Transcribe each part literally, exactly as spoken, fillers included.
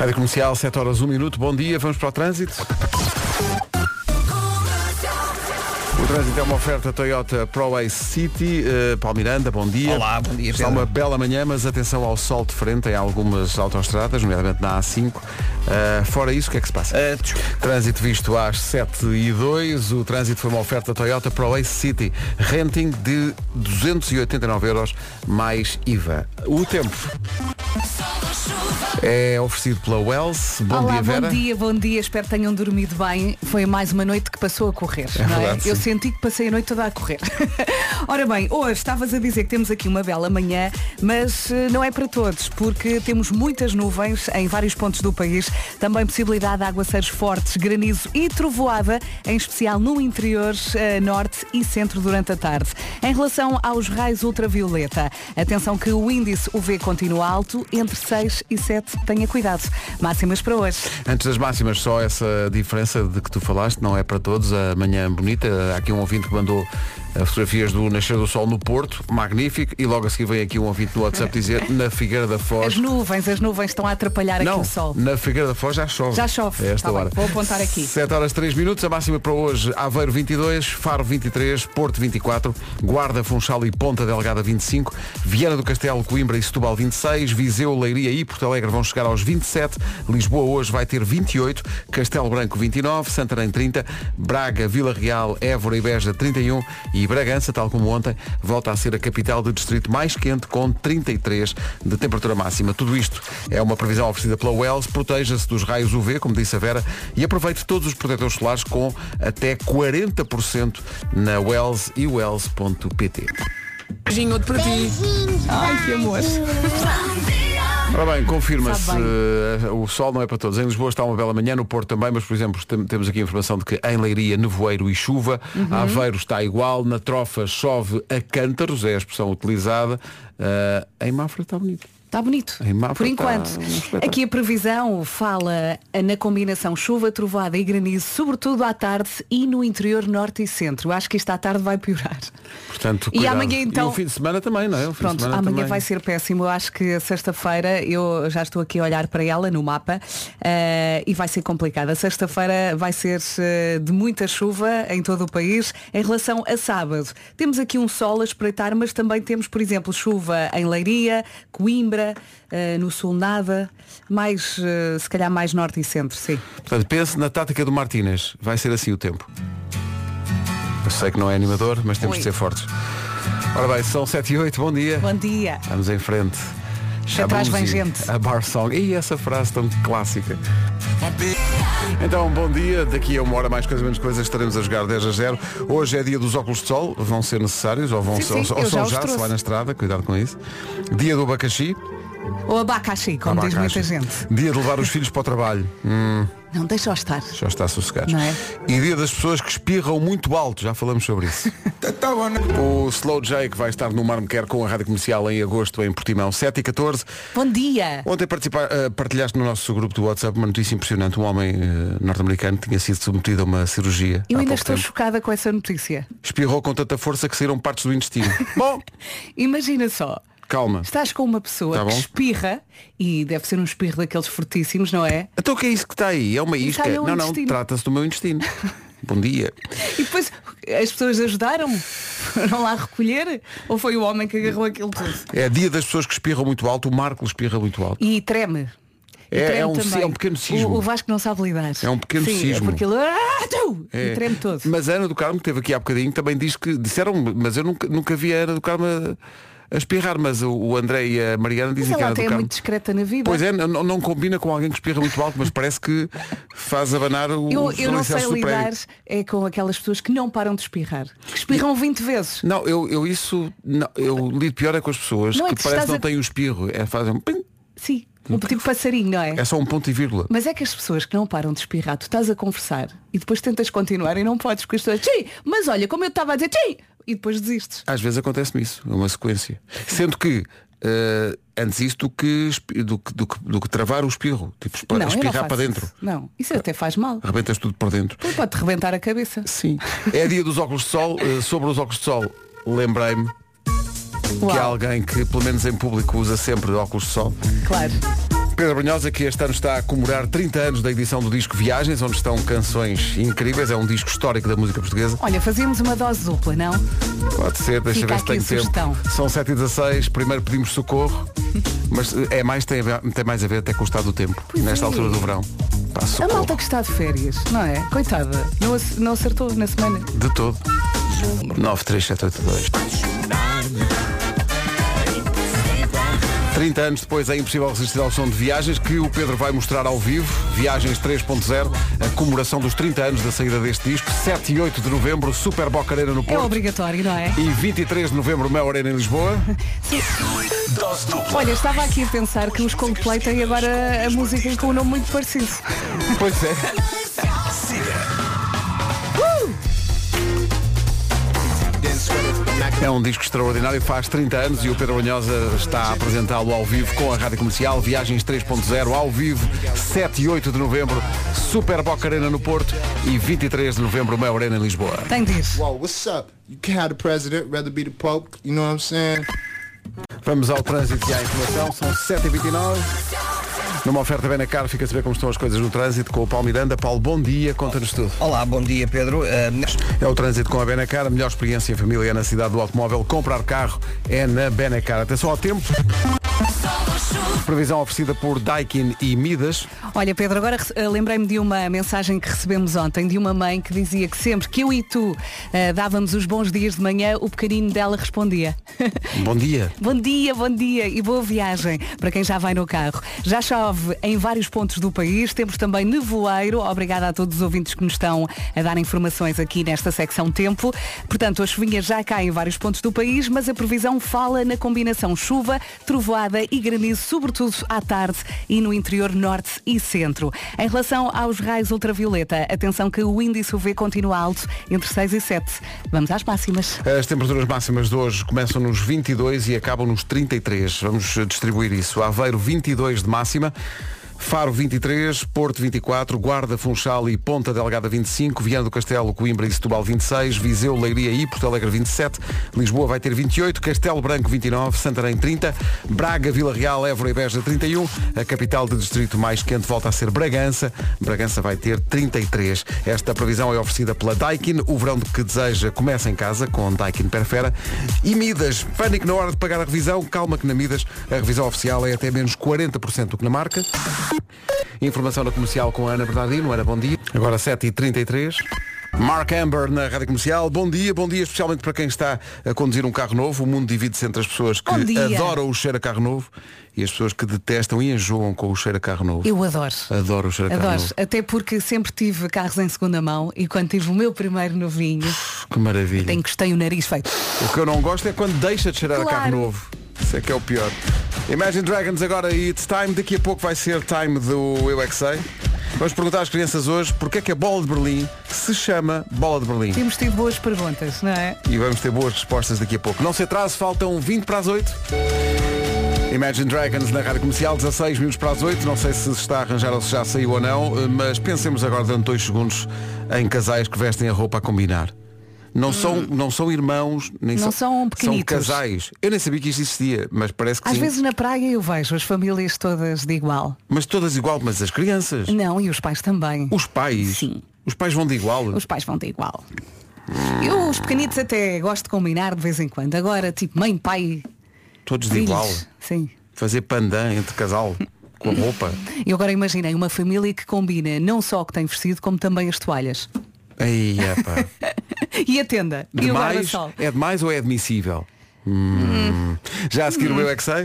Rádio Comercial, sete horas, um minuto. Bom dia, vamos para o trânsito. O trânsito é uma oferta Toyota ProAce City. uh, Paulo Miranda, bom dia. Olá, bom dia, Está Pedro. uma bela manhã, mas atenção ao sol de frente em algumas autoestradas, nomeadamente na A cinco. Uh, fora isso, o que é que se passa? Uh, Trânsito visto às sete e dois. O trânsito foi uma oferta Toyota ProAce City. Renting de duzentos e oitenta e nove euros mais I V A. O tempo é oferecido pela Wells. Bom Olá, dia, Vera. bom dia, bom dia. Espero que tenham dormido bem. Foi mais uma noite que passou a correr, É não é? verdade, Eu sim. senti que passei a noite toda a correr. Ora bem, hoje estavas a dizer que temos aqui uma bela manhã, mas eh, não é para todos, porque temos muitas nuvens em vários pontos do país. Também possibilidade de aguaceiros fortes, granizo e trovoada, em especial no interior, eh, norte e centro durante a tarde. Em relação aos raios ultravioleta, atenção que o índice U V continua alto, entre seis e sete. Tenha cuidado. Máximas para hoje. Antes das máximas, só essa diferença de que tu falaste, não é para todos, a manhã bonita. Há aqui um ouvinte que mandou uh, fotografias do nascer do sol no Porto, magnífico, e logo a seguir vem aqui um ouvinte no WhatsApp dizer na Figueira da Foz. As nuvens, as nuvens estão a atrapalhar Não, aqui o sol. na Figueira da Foz já chove. Já chove. É esta Tá bem, hora. vou apontar aqui. sete horas três minutos, a máxima para hoje: Aveiro vinte e dois, Faro vinte e três, Porto vinte e quatro, Guarda, Funchal e Ponta Delgada vinte e cinco, Viana do Castelo, Coimbra e Setúbal vinte e seis, Viseu, Leiria e Porto Alegre vão chegar aos vinte e sete, Lisboa hoje vai ter vinte e oito, Castelo Branco vinte e nove, Santarém trinta, Braga, Vila Real, Évora e Beja trinta e um e Bragança, tal como ontem, volta a ser a capital do distrito mais quente com trinta e três de temperatura máxima. Tudo isto é uma previsão oferecida pela Wells. Proteja-se dos raios U V, como disse a Vera, e aproveite todos os protetores solares com até quarenta por cento na Wells e wells ponto pt. beijinho outro para ti. Ai, que amor. Ora bem, confirma-se, Sabe bem. uh, o sol não é para todos. Em Lisboa está uma bela manhã, no Porto também, mas por exemplo tem- temos aqui a informação de que em Leiria, nevoeiro e chuva, Uhum. Aveiro está igual, na Trofa chove a cântaros, é a expressão utilizada, uh, em Mafra está bonito. Está bonito, Em Mafra por está enquanto. um espetáculo. Aqui a previsão fala na combinação chuva, trovoada e granizo, sobretudo à tarde e no interior norte e centro. Eu acho que isto à tarde vai piorar. Portanto, E cuidado. amanhã, então- E o fim de semana também, não é? O fim de Pronto, semana amanhã também. vai ser péssimo. Eu acho que a sexta-feira, eu já estou aqui a olhar para ela no mapa, eh, e vai ser complicada. Sexta-feira vai ser eh, de muita chuva em todo o país. Em relação a sábado, temos aqui um sol a espreitar, mas também temos, por exemplo, chuva em Leiria, Coimbra, eh, no sul nada, mais, eh, se calhar mais norte e centro, sim. Portanto, pense na tática do Martínez. Vai ser assim o tempo. Eu sei que não é animador, mas temos Oi. de ser fortes. Ora bem, são sete e oito, bom dia. Bom dia. Vamos em frente. Atrás vem Shabuzi, gente. A bar song. E essa frase tão clássica. Então, bom dia. Daqui a uma hora mais coisa menos coisas estaremos a jogar dez a zero. Hoje é dia dos óculos de sol. Vão ser necessários ou, vão Sim, ser, sim, ou, eu ou já são os já, se trouxe. vai na estrada. Cuidado com isso. Dia do abacaxi. Ou abacaxi, como diz Abacaxi. muita gente. Dia de levar os filhos para o trabalho. Hum, Não, deixa-o estar. já está sossegado. Não é? E dia das pessoas que espirram muito alto. Já falamos sobre isso. O Slow J, que vai estar no Mar Me Quer com a Rádio Comercial em agosto em Portimão, sete e catorze. Bom dia. Ontem participa- eh, partilhaste no nosso grupo do WhatsApp uma notícia impressionante. Um homem eh, norte-americano tinha sido submetido a uma cirurgia. Eu há ainda pouco estou tempo. chocada com essa notícia. Espirrou com tanta força que saíram partes do intestino. Bom, Imagina só, calma. estás com uma pessoa Tá que bom. espirra, e deve ser um espirro daqueles fortíssimos, não é? Então o que é isso que está aí? É uma isca? sai o Não, não, intestino. trata-se do meu intestino. Bom dia. E depois as pessoas ajudaram-me? Foram lá recolher? Ou foi o homem que agarrou aquilo tudo? É dia das pessoas que espirram muito alto. O Marco espirra muito alto. E treme. E É- treme é um- também. é um pequeno sismo. O, o Vasco não sabe lidar. É um pequeno Sim, sismo. É porque ele... Ah, tu! É. E treme todo. Mas a Ana do Carmo, que esteve aqui há bocadinho, também diz que disseram, mas eu nunca, nunca vi a Ana do Carmo a, a espirrar, mas o, o André e a Mariana Mas dizem que a ela Ana do até é Carmo. muito discreta na vida. Pois é, não, não combina com alguém que espirra muito alto, mas parece que faz abanar o Eu, os eu não sei alicerces do lidar prédio. é com aquelas pessoas que não param de espirrar. Que espirram vinte vezes. Não, eu, eu isso não, eu lido pior é com as pessoas Não é que que parece estás que não a- têm o espirro. É, fazem um pim, Sim, um tipo passarinho, não é? é só um ponto e vírgula. Mas é que as pessoas que não param de espirrar, tu estás a conversar e depois tentas continuar e não podes, porque as pessoas, tchim, mas olha, como eu estava a dizer, tchim, e depois desistes. Às vezes acontece-me isso, é uma sequência. Sendo que eh, antes isso do que, espi- do, que, do, que, do que travar o espirro. Tipo, esp- Não, eu não espirrar faço para dentro. isso. Não, isso até faz mal. Arrebentas tudo por dentro. Pode-te rebentar a cabeça. Sim. É dia dos óculos de sol. Eh, sobre os óculos de sol, lembrei-me que há Uau, alguém que, pelo menos em público, usa sempre óculos de sol. claro. Pedro Brunhosa, que este ano está a comemorar trinta anos da edição do disco Viagens, onde estão canções incríveis. É um disco histórico da música portuguesa. Olha, fazíamos uma dose dupla, não? Pode ser, deixa Fica ver se tem tempo. Sugestão. São sete e dezasseis, primeiro pedimos socorro, mas é mais, tem, tem mais a ver até com o estado do tempo, pois nesta é. altura do verão. Pá, a malta que está de férias, não é? Coitada, não, não acertou na semana. De todo. nove três sete oito dois. trinta anos depois é impossível resistir ao som de Viagens, que o Pedro vai mostrar ao vivo. Viagens três ponto zero, a comemoração dos trinta anos da saída deste disco. Sete e oito de novembro, Super Boca Arena no Porto. É obrigatório, não é? E vinte e três de novembro, Mel Arena em Lisboa. Olha, estava aqui a pensar que os Coldplay têm agora a música com um nome muito parecido. Pois é. É um disco extraordinário, faz trinta anos e o Pedro Brunhosa está a apresentá-lo ao vivo com a Rádio Comercial. Viagens três ponto zero, ao vivo, sete e oito de novembro, Super Boca Arena no Porto e vinte e três de novembro, Mel Arena em Lisboa. Tem de ir. Wow, what's up? You can't have the president, rather be the Pope, you know what I'm saying? Vamos ao trânsito e à informação, são sete e vinte e nove. Numa oferta bem na cara, fica a saber como estão as coisas no trânsito com o Paulo Miranda. Paulo, bom dia, conta-nos tudo. Olá, bom dia, Pedro. Uh... É o trânsito com a Benacar, a melhor experiência em família é na cidade do automóvel. Comprar carro é na Benacar. Atenção ao tempo. Previsão oferecida por Daikin e Midas. Olha, Pedro, agora uh, lembrei-me de uma mensagem que recebemos ontem de uma mãe que dizia que sempre que eu e tu uh, dávamos os bons dias de manhã, o pequenino dela respondia. Bom dia. Bom dia, bom dia e boa viagem para quem já vai no carro. Já chove em vários pontos do país, temos também nevoeiro. Obrigada a todos os ouvintes que nos estão a dar informações aqui nesta secção tempo. Portanto, a chuvinha já cai em vários pontos do país, mas a previsão fala na combinação chuva, trovoada e granizo, sobretudo à tarde e no interior norte e centro. Em relação aos raios ultravioleta, atenção que o índice U V continua alto entre seis e sete. Vamos às máximas. As temperaturas máximas de hoje começam nos vinte e dois e acabam nos trinta e três. Vamos distribuir isso. Aveiro vinte e dois de máxima. Faro vinte e três, Porto vinte e quatro, Guarda, Funchal e Ponta Delgada vinte e cinco, Viana do Castelo, Coimbra e Setúbal vinte e seis, Viseu, Leiria e Porto Alegre vinte e sete, Lisboa vai ter vinte e oito, Castelo Branco vinte e nove, Santarém trinta, Braga, Vila Real, Évora e Beja trinta e um, a capital de distrito mais quente volta a ser Bragança, Bragança vai ter trinta e três. Esta previsão é oferecida pela Daikin, o verão que deseja começa em casa com Daikin Perfera e Midas, pânico na hora de pagar a revisão, calma que na Midas a revisão oficial é até menos quarenta por cento do que na marca. Informação da Comercial com a Ana Bernardino. Ana, bom dia. Agora sete e trinta e três. Mark Amber na Rádio Comercial. Bom dia, bom dia especialmente para quem está a conduzir um carro novo. O mundo divide-se entre as pessoas que adoram o cheiro a carro novo e as pessoas que detestam e enjoam com o cheiro a carro novo. Eu adoro. Adoro o cheiro a adoro. carro novo. Até porque sempre tive carros em segunda mão e quando tive o meu primeiro novinho, que maravilha. Encostei o nariz feito. O que eu não gosto é quando deixa de cheirar claro. a carro novo. Isso é que é o pior. Imagine Dragons agora e It's Time. Daqui a pouco vai ser time do Eu É Que Sei. Vamos perguntar às crianças hoje porque é que a bola de Berlim se chama bola de Berlim. Temos tido boas perguntas, não é? E vamos ter boas respostas daqui a pouco. Não se atrase, faltam vinte para as oito. Imagine Dragons na Rádio Comercial, dezasseis minutos para as oito. Não sei se está a arranjar ou se já saiu ou não, mas pensemos agora durante dois segundos em casais que vestem a roupa a combinar. Não, hum. são, não são irmãos, nem não são, são pequenitos. São casais. Eu nem sabia que isto existia, mas parece que Às sim. vezes na praia eu vejo as famílias todas de igual. Mas todas igual, mas as crianças. Não, e os pais também. Os pais? Sim. Os pais vão de igual? Os pais vão de igual. Hum. Eu, os pequenitos até gosto de combinar de vez em quando. Agora, tipo, mãe, pai. Todos de filhos. igual? Sim. Fazer pandan entre casal. Com a roupa. E agora imaginei uma família que combina não só o que tem vestido, como também as toalhas. Ei, epa. E a tenda? Demais, e o guarda-sol? é demais ou é admissível? Hum. Hum. Já a seguir hum. o Eu É Que Sei?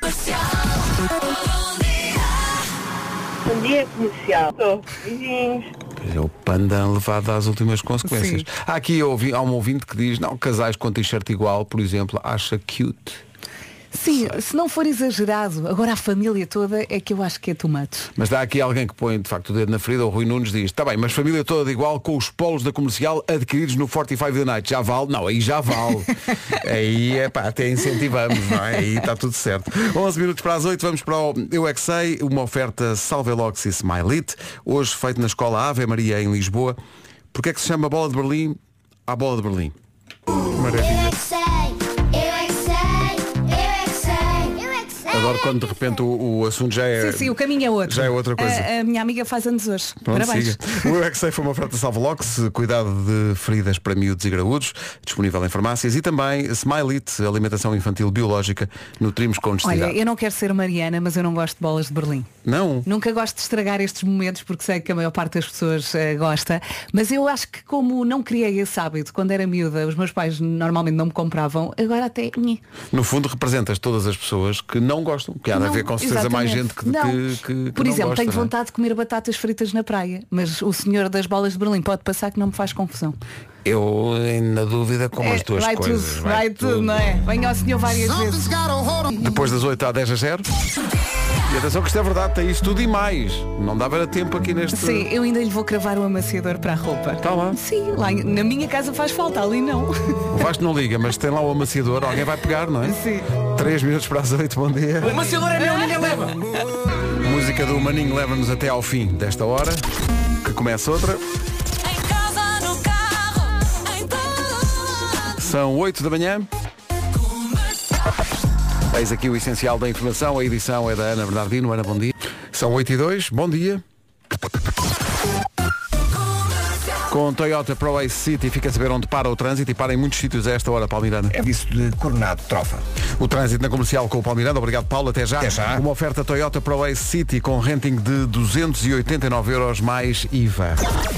Bom dia, comercial. Estou. Beijinhos. É o pandan levado às últimas consequências. Sim. Há aqui ouvi, há um ouvinte que diz, não, casais com t-shirt igual, por exemplo, acha cute. Sim, se não for exagerado, agora a família toda é que eu acho que é tomate. Mas dá aqui alguém que põe de facto o dedo na ferida, o Rui Nunes diz, está bem, mas família toda de igual com os polos da Comercial adquiridos no quarenta e cinco The Night. Já vale? Não, aí já vale. Aí é pá, até incentivamos, não é? Aí está tudo certo. onze minutos para as oito, vamos para o Eu É Que Sei, uma oferta Salvelox e Smileit, hoje feito na escola Ave Maria em Lisboa. Porque é que se chama Bola de Berlim à Bola de Berlim? Maravilha. Eu é que sei, eu é que sei, eu é que sei, eu é que sei. Adoro Adoro quando de repente o, o assunto já é. Sim, sim, o caminho é outro. Já é outra coisa. A, a minha amiga faz anos hoje. Pronto, Parabéns. siga. O Eu é que Sei foi uma oferta Salvalox, cuidado de feridas para miúdos e graúdos, disponível em farmácias, e também Smileit, alimentação infantil biológica, nutrimos com honestidade. Olha, eu não quero ser Mariana, mas eu não gosto de bolas de Berlim. Não? Nunca gosto de estragar estes momentos porque sei que a maior parte das pessoas uh, gosta, mas eu acho que como não criei esse hábito quando era miúda, os meus pais normalmente não me compravam, agora até... No fundo representas todas as pessoas que não gostam, que há de haver com certeza mais gente que, não. que, que, que Por não exemplo, gosta, tenho não é? vontade de comer batatas fritas na praia, mas o senhor das bolas de Berlim pode passar que não me faz confusão. Eu, na dúvida, como É, as duas vai coisas. tudo, vai tudo, não é? Venha ao senhor várias vezes. Depois das oito à dez a zero. E atenção que isto é verdade, tem isto tudo e mais. Não dava era tempo aqui neste... Sim, eu ainda lhe vou cravar o amaciador para a roupa. Está lá. Sim, lá em- na minha casa faz falta, ali não. O Vasco não liga, mas tem lá o amaciador, alguém vai pegar, não é? Sim. Três minutos para as oito, bom dia. O amaciador é meu, ninguém leva. Música do Maninho leva-nos até ao fim desta hora, que começa outra. Em casa, no carro, em todo. São oito da manhã. Eis aqui o essencial da informação. A edição é da Ana Bernardino. Ana, bom dia. São oito e dois. Bom dia. Com Toyota Pro Ace City fica a saber onde para o trânsito e para em muitos sítios a esta hora, Paulo Miranda. É isso de Coronado, Trofa. O trânsito na comercial com o Paulo Miranda. Obrigado, Paulo. Até já. Até já. Uma oferta Toyota Pro Ace City com renting de duzentos e oitenta e nove euros mais I V A.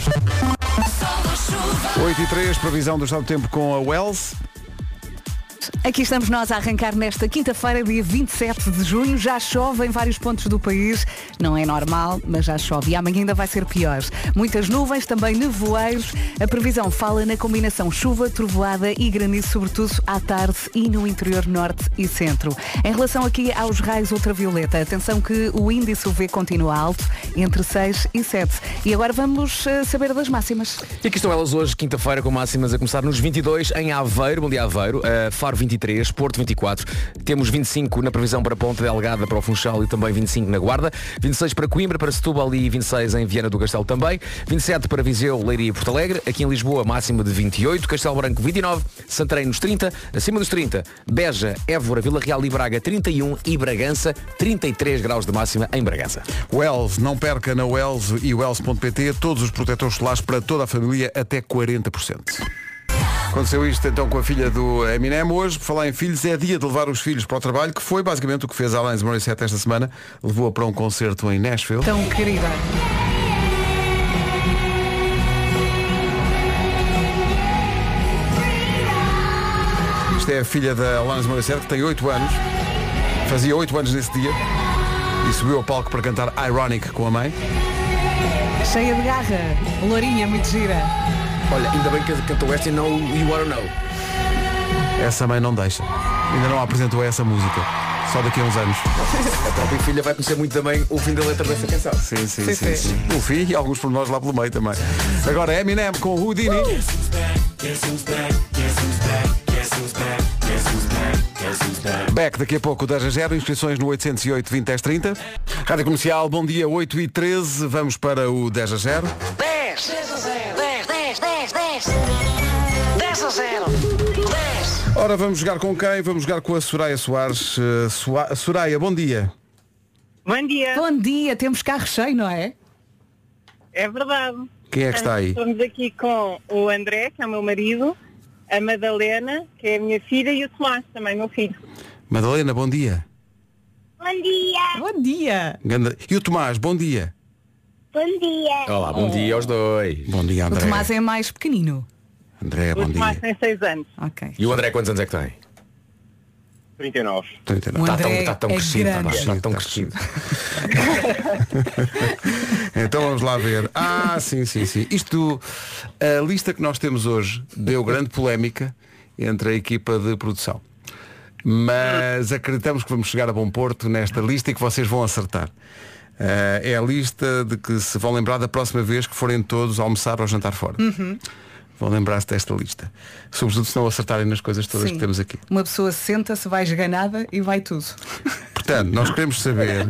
oito e três, previsão do estado do tempo com a Wells. Aqui estamos nós a arrancar nesta quinta-feira, dia vinte e sete de junho. Já chove em vários pontos do país. Não é normal, mas já chove. E amanhã ainda vai ser pior. Muitas nuvens, também nevoeiros. A previsão fala na combinação chuva, trovoada e granizo, sobretudo à tarde e no interior norte e centro. Em relação aqui aos raios ultravioleta, atenção que o índice U V continua alto, entre seis e sete. E agora vamos uh, saber das máximas. E aqui estão elas hoje, quinta-feira, com máximas a começar nos vinte e dois em Aveiro, bom dia Aveiro, uh, Faro vinte e três, Porto vinte e quatro, temos vinte e cinco na previsão para Ponta Delgada, para o Funchal e também vinte e cinco na Guarda, vinte e seis para Coimbra, para Setúbal e vinte e seis em Viana do Castelo também, vinte e sete para Viseu, Leiria e Porto Alegre, aqui em Lisboa máxima de vinte e oito, Castelo Branco vinte e nove, Santarém nos trinta, acima dos trinta, Beja, Évora, Vila Real e Braga trinta e um e Bragança trinta e três graus de máxima em Bragança. Wells, não perca na Wells e wells ponto pt todos os protetores solares para toda a família até quarenta por cento. Aconteceu isto então com a filha do Eminem. Hoje, por falar em filhos, é dia de levar os filhos para o trabalho, que foi basicamente o que fez Alanis Morissette esta semana. Levou-a para um concerto em Nashville. Tão querida. Isto é a filha da Alanis Morissette, que tem oito anos. Fazia oito anos nesse dia. E subiu ao palco para cantar Ironic com a mãe. Cheia de garra. Lourinha, muito gira. Olha, ainda bem que cantou esta e não o You Wanna Know. Essa mãe não deixa. Ainda não apresentou essa música. Só daqui a uns anos. A própria filha vai conhecer muito também o fim da letra dessa canção. Sim, sim, sim, sim, sim. O fim e alguns por nós lá pelo meio também. Agora Eminem com Houdini. Back daqui a pouco, dez a zero, inscrições no oitocentos e oito, vinte, dez, trinta. Rádio Comercial, bom dia, oito e treze, vamos para o dez a zero. dez, dez a zero, dez, dez, dez, dez, dez a zero, dez. Ora, vamos jogar com quem? Vamos jogar com a Soraya Soares. Uh, Soa- Soraya, bom dia. Bom dia. Bom dia, temos carro cheio, não é? É verdade. Quem é que está aí? Estamos aqui com o André, que é o meu marido, a Madalena, que é a minha filha, e o Tomás, também meu filho. Madalena, bom dia. Bom dia. Bom dia. Ganda- E o Tomás, bom dia. Bom dia. Olá, bom dia aos dois. Bom dia, O André. Tomás é mais pequenino. André, bom O Tomás dia. tem seis anos. Ok. E o André quantos anos é que tem? trinta e nove. trinta e O nove. Está tão, André está tão é crescido, grande. pá, está tão Está crescido. Então vamos lá ver. Ah, sim, sim, sim. Isto, a lista que nós temos hoje deu grande polémica entre a equipa de produção. Mas acreditamos que vamos chegar a bom porto nesta lista e que vocês vão acertar. Ah, é a lista de que se vão lembrar da próxima vez que forem todos almoçar ou jantar fora. Vão lembrar-se desta lista. Sobretudo se não acertarem nas coisas todas Sim. que temos aqui. Uma pessoa senta-se, vai esganada e vai tudo. Portanto, nós queremos saber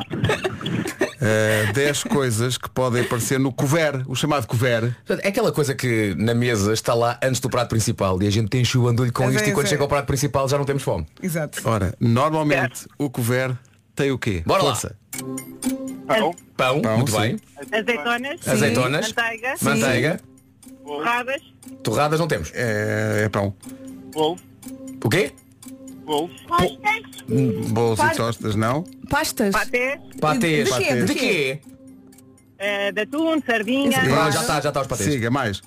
uh, dez coisas que podem aparecer no couvert, o chamado couvert. Portanto, é aquela coisa que na mesa está lá antes do prato principal e a gente enche o andulho com É isto bem, e quando é. chega ao prato principal já não temos fome. Exato. Ora, normalmente o couvert tem o quê? Bora Força. lá. Pão. Pão, Pão, muito sim. bem. Azeitonas. Sim. Azeitontas. Manteiga. Sim. Manteiga. Torradas. Torradas não temos. É, é pão. Bolo. O quê? Bolo. Bolos Par- e tostas, não? Pastas. Patés. Patês. De quê? De De quê? quê? eh, de atum, sardinha. Ah, já está, já está os patês. Siga, mais.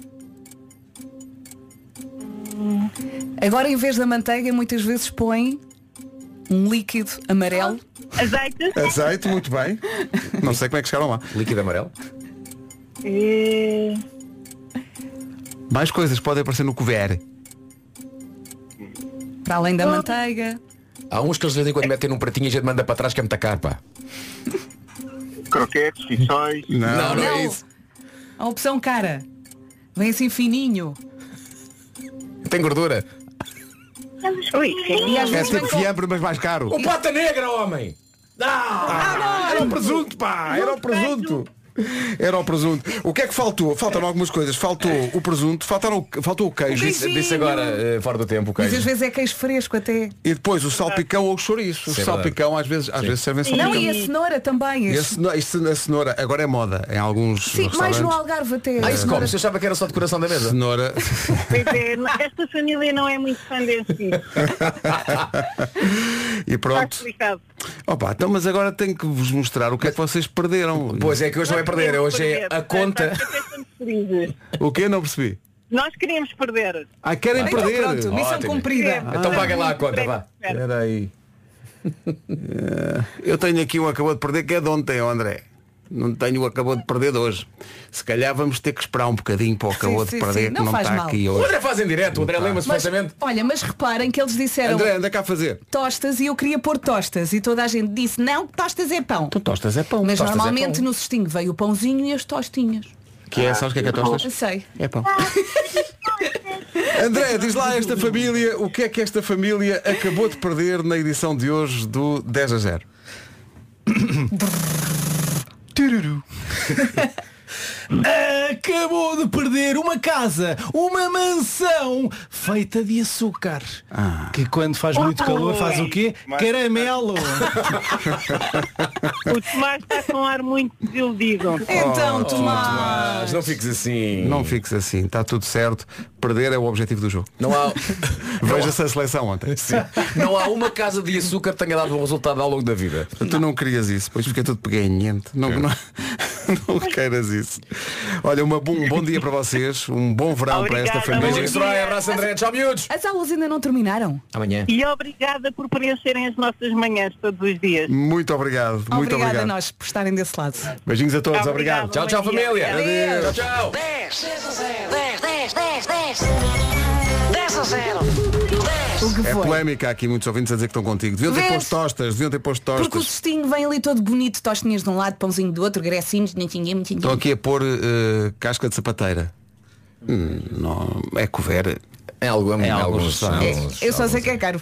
Agora em vez da manteiga muitas vezes põe um líquido amarelo. Azeite. Azeite, muito bem. Não sei como é que chegaram lá. Líquido amarelo. E... Mais coisas podem aparecer no couvert. Para além da manteiga. Há uns que eles de vez em quando metem num pratinho e a gente manda para trás que é muito caro, pá. Croquetes, fiçóis. Não, Não, não é Não. isso. A opção cara. Vem assim fininho. Tem gordura. Ui, E às É vezes vem tipo com... fiambre, mas mais caro. O pata negra, homem! Ah, era o presunto, pá! Era o presunto! Era o presunto. O que é que faltou? Faltaram algumas coisas. Faltou o presunto, faltaram, faltou o queijo. queijo. Disse agora, eh, fora do tempo, o Mas queijo. às vezes é queijo fresco até. E depois o salpicão ou o chouriço. O Sim, é salpicão às vezes, às vezes servem salpicão. Não, e a cenoura também. E a Esse- cenoura, isso, a cenoura agora é moda em alguns Sim, mais restaurantes. no Algarve até. Ah, A isso cenoura- como? Você achava que era só decoração da mesa? Cenoura. Pois é, esta família não é muito fã desse tipo. E Está pronto. explicado. Opa, então mas agora tenho que vos mostrar o que é que vocês perderam. Pois é que hoje não é perder, hoje é a conta. Estamos felizes. O que não percebi? Nós queríamos perder. Ah, querem Então perder. pronto, missão Ótimo. cumprida. Então paguem lá a conta, vá. Espera aí. Eh, Eu tenho aqui um acabou de perder que é de ontem, ó André. Não tenho o acabou de perder de hoje. Se calhar vamos ter que esperar um bocadinho para o acabou Sim, de sim, perder sim. que Não não faz está mal. aqui O hoje. André faz em direto, o André lembra-se Mas, perfeitamente. olha, mas reparem que eles disseram André, anda cá a fazer. tostas e eu queria pôr tostas e toda a gente disse não, tostas é pão. Tu tostas é pão. Mas Tostas é normalmente pão. no cestinho veio o pãozinho e as tostinhas. Que é, sabes o que é que é Eu tostas? sei. É pão. André, diz lá a esta família o que é que esta família acabou de perder na edição de hoje do dez a zero. Tururu. Acabou de perder uma casa, uma mansão feita de açúcar. Que quando faz muito calor faz o quê? Caramelo. O Tomás está com um ar muito desiludido. Então, Oh, Tomás. Mas não fiques assim. Não fiques assim, está tudo certo. Perder é o objetivo do jogo. Não há, Veja-se a seleção ontem. sim. Não há uma casa de açúcar que tenha dado um resultado ao longo da vida. Tu não querias isso, pois fica tudo peganhento. Não, não, não queiras isso. Olha, uma bom, um bom dia para vocês, um bom verão para esta Obrigada, família. Beijinhos, Soraya, abraço André, tchau miúdos. As aulas ainda não terminaram. Amanhã. E obrigada por preencherem as nossas manhãs todos os dias. Muito obrigado, muito Obrigada obrigado. a nós por estarem desse lado. Beijinhos a todos, Obrigado. obrigado. Tchau, tchau Bom dia. família. Adeus. Tchau, tchau. dez, dez a zero. dez, dez, dez, dez. dez a zero. O que É foi? polémica, há aqui muitos ouvintes a dizer que estão contigo. Deviam ter Vês? posto tostas, deviam ter posto Porque o tostas. cestinho vem ali todo bonito, tostinhas de um lado, pãozinho do outro, grecinhos, nem tinha, nem tinha. Estão aqui a pôr eh, casca de sapateira. Hum, não, é couvert. É algo, é, É alguns, alguns, alguns, Eu só sei que é caro.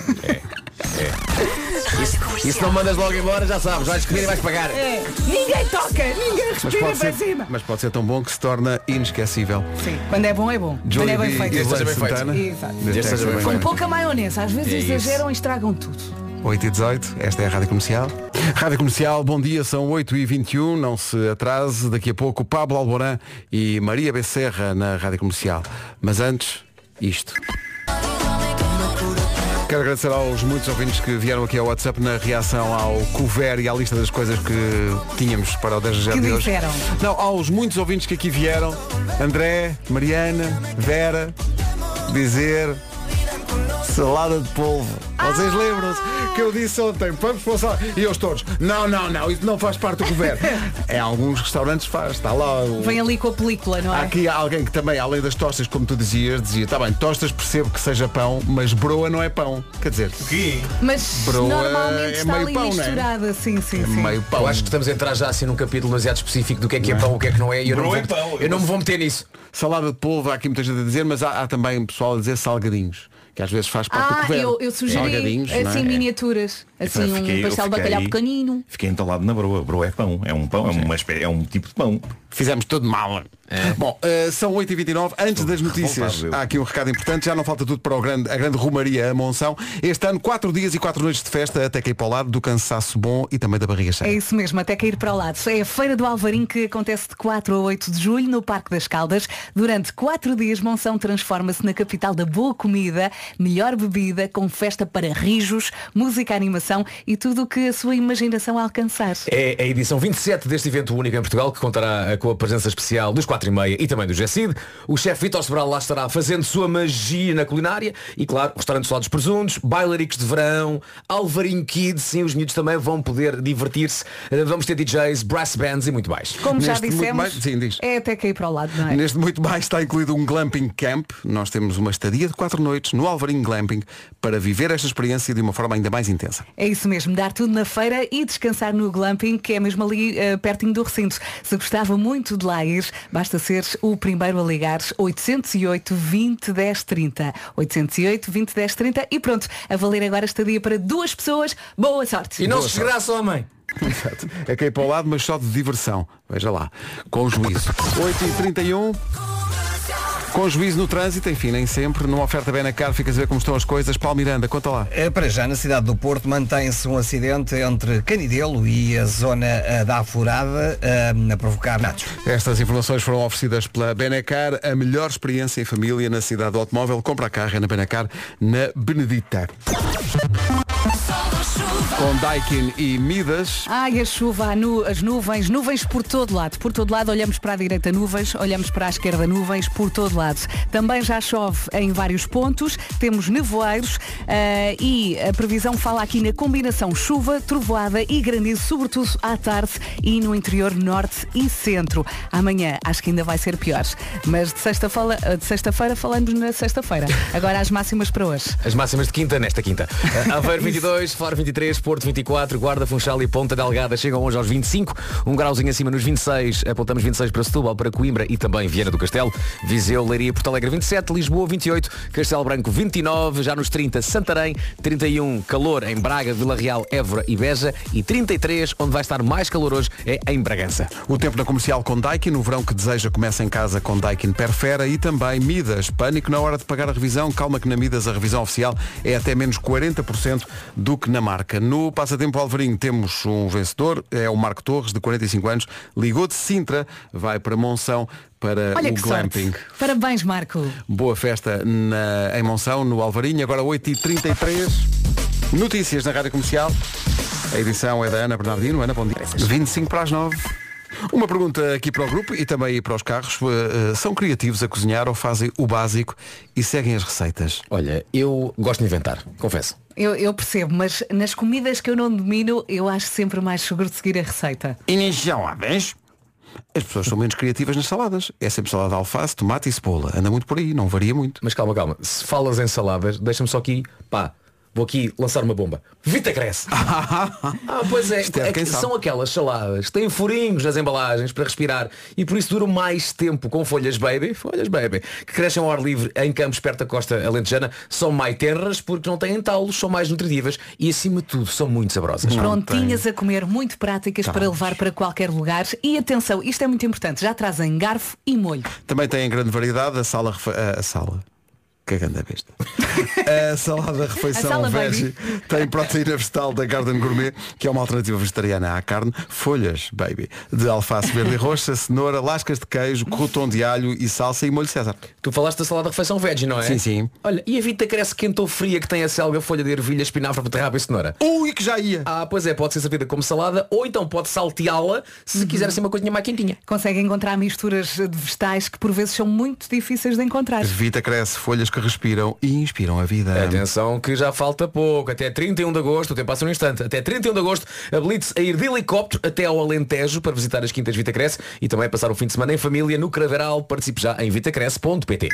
E se não mandas logo embora, já sabes, vais escolher e vais pagar. É. Ninguém toca, ninguém Mas respira pode, para ser, cima. mas pode ser tão bom que se torna inesquecível. Sim, quando é bom é bom. Quando é bem Jollibee feito. e Esteja bem feito. Santana. Exato. Desde Esteja que bem seja Com feito. pouca maionese, às vezes É isso. exageram e estragam tudo. oito e dezoito, esta é a Rádio Comercial. Rádio Comercial, bom dia, são oito e vinte e um, não se atrase, daqui a pouco Pablo Alborán e Maria Becerra na Rádio Comercial. Mas antes, isto. Quero agradecer aos muitos ouvintes que vieram aqui ao WhatsApp na reação ao couvert e à lista das coisas que tínhamos para o dez de Que de hoje. disseram? Não, aos muitos ouvintes que aqui vieram, André, Mariana, Vera, dizer salada de polvo. Vocês lembram-se que eu disse ontem, vamos para o salada. E eles todos, não, não, não, isso não faz parte do couvert. Em alguns restaurantes faz, está lá o... Vem ali com a película, não Há é? aqui alguém que também, além das tostas, como tu dizias, dizia, tá bem, tostas percebo que seja pão, mas broa não é pão. Quer dizer, Mas Broa normalmente é está meio ali pão, não é? misturada, sim, sim, é sim. meio pão. Eu acho que estamos a entrar já assim num capítulo demasiado específico do que é que é pão, o que é que não é. E eu não, Bro vou, é pão, eu não me vou meter nisso. Salada de polvo, há aqui muita gente a dizer, mas há, há também pessoal a dizer salgadinhos, que às vezes faz parte do Ah, couvert. eu, eu sugeri Salgadinhos, não é? assim miniaturas, assim Eu fiquei- um eu pastel de fiquei- bacalhau pequenino. Fiquei entalado na broa. Broa é pão. É um pão, é, uma espé- é um tipo de pão. Fizemos tudo mal. É. Bom, uh, são oito e vinte e nove. Antes das notícias, há aqui um recado importante. Já não falta tudo para o grande, a grande Romaria a Monção. Este ano, quatro dias e quatro noites de festa até cair para o lado, do cansaço bom e também da barriga cheia. É isso mesmo, até cair para o lado. É a Feira do Alvarim, que acontece de quatro a oito de julho no Parque das Caldas. Durante quatro dias, Monção transforma-se na capital da boa comida, melhor bebida, com festa para rijos, música, animação e tudo o que a sua imaginação alcançar. É a edição vinte e sete deste evento único em Portugal, que contará com a presença especial dos quatro e meia e também do G C I D. O chefe Vítor Sobral lá estará fazendo sua magia na culinária e, claro, restaurante Só dos Presuntos, bailaricos de verão, Alvarinho Kids, sim, os miúdos também vão poder divertir-se. Vamos ter D Js, brass bands e muito mais. Como já Neste dissemos, mais, sim, diz. é até cair para o lado, não é? Neste muito mais está incluído um glamping camp. Nós temos uma estadia de quatro noites no Alvarinho Glamping para viver esta experiência de uma forma ainda mais intensa. É isso mesmo, dar tudo na feira e descansar no glamping, que é mesmo ali uh, pertinho do recinto. Se gostava muito de lá ir, basta ser o primeiro a ligar oitocentos e oito, vinte, dez, trinta. oitocentos e oito, vinte, dez, trinta e pronto, a valer agora a estadia para duas pessoas. Boa sorte! E não Boa se desgraça, homem! Exato. É cair para o lado, mas só de diversão. Veja lá, com juízo. oito e trinta e um. Com juízo no trânsito, enfim, nem sempre. Numa oferta Benacar, ficas a ver como estão as coisas. Paulo Miranda, conta lá. Para já, na cidade do Porto, mantém-se um acidente entre Canidelo e a zona da Afurada, a provocar natos. Estas informações foram oferecidas pela Benacar, a melhor experiência em família na cidade do automóvel. Compra a carro é na Benacar, na Benedita. Com Daikin e Midas. Ai, a chuva, nu, as nuvens, nuvens por todo lado. Por todo lado, olhamos para a direita nuvens, olhamos para a esquerda nuvens, por todo lado. Também já chove em vários pontos, temos nevoeiros uh, e a previsão fala aqui na combinação chuva, trovoada e granizo, sobretudo à tarde e no interior norte e centro. Amanhã acho que ainda vai ser pior, mas de sexta-feira, de sexta-feira falamos na sexta-feira. Agora as máximas para hoje. As máximas de quinta, nesta quinta. Aveiro vinte e dois, Faro vinte e três, Porto vinte e quatro, Guarda, Funchal e Ponta Delgada chegam hoje aos vinte e cinco, um grauzinho acima nos vinte e seis, apontamos vinte e seis para Setúbal, para Coimbra e também Viana do Castelo, Viseu, Leiria, Porto Alegre vinte e sete, Lisboa vinte e oito, Castelo Branco vinte e nove, já nos trinta Santarém, trinta e um calor em Braga, Vila Real, Évora e Beja e trinta e três, onde vai estar mais calor hoje, é em Bragança. O tempo na comercial com Daikin, o verão que deseja começa em casa com Daikin Perfera e também Midas, pânico na hora de pagar a revisão, calma que na Midas a revisão oficial é até menos quarenta por cento do que na marca. No Passatempo Alvarinho temos um vencedor, é o Marco Torres, de quarenta e cinco anos, ligou de Sintra, vai para Monção para Olha o que glamping. Sorte. Parabéns, Marco. Boa festa na, em Monção, no Alvarinho, agora oito e trinta e três. Notícias na Rádio Comercial. A edição é da Ana Bernardino. Ana, bom dia. vinte e cinco para as nove. Uma pergunta aqui para o grupo e também para os carros. Uh, são criativos a cozinhar ou fazem o básico e seguem as receitas? Olha, eu gosto de inventar, confesso. Eu, eu percebo, mas nas comidas que eu não domino, eu acho sempre mais seguro de seguir a receita. E nas saladas? As pessoas são menos criativas nas saladas. É sempre salada de alface, tomate e cebola. Anda muito por aí, não varia muito. Mas calma, calma. Se falas em saladas, deixa-me só aqui, pá, vou aqui lançar uma bomba. Vitacresce! Ah, pois é, é, é que são aquelas saladas que têm furinhos nas embalagens para respirar e por isso duram mais tempo com folhas baby, folhas baby, que crescem ao ar livre em campos perto da costa alentejana, são mais tenras porque não têm talos, são mais nutritivas e acima de tudo são muito saborosas. Prontinhas a comer, muito práticas Tá para bom. levar para qualquer lugar e atenção, isto é muito importante, já trazem garfo e molho. Também tem grande variedade a sala... refe- A, a sala... Que grande besta. A salada refeição A sala veggie tem proteína vegetal da Garden Gourmet, que é uma alternativa vegetariana à carne, folhas, baby, de alface verde e roxa, cenoura, lascas de queijo, crouton de alho e salsa e molho César. Tu falaste da salada refeição veggie, não é? Sim, sim. Olha, e a Vitacresce quente ou fria que tem a selga, folha de ervilha, espinafre, beterraba e cenoura? Ui, que já ia! Ah, pois é, pode ser servida como salada ou então pode salteá-la se quiser ser uma coisinha mais quentinha. Consegue encontrar misturas de vegetais que por vezes são muito difíceis de encontrar. Vita cresce, folhas que respiram e inspiram a vida. Atenção que já falta pouco. Até trinta e um de agosto, o tempo passa num instante. Até trinta e um de agosto, habilite-se a ir de helicóptero até ao Alentejo para visitar as quintas Vitacresce e também passar o fim de semana em família no Craveral. Participe já em vitacresce ponto pt.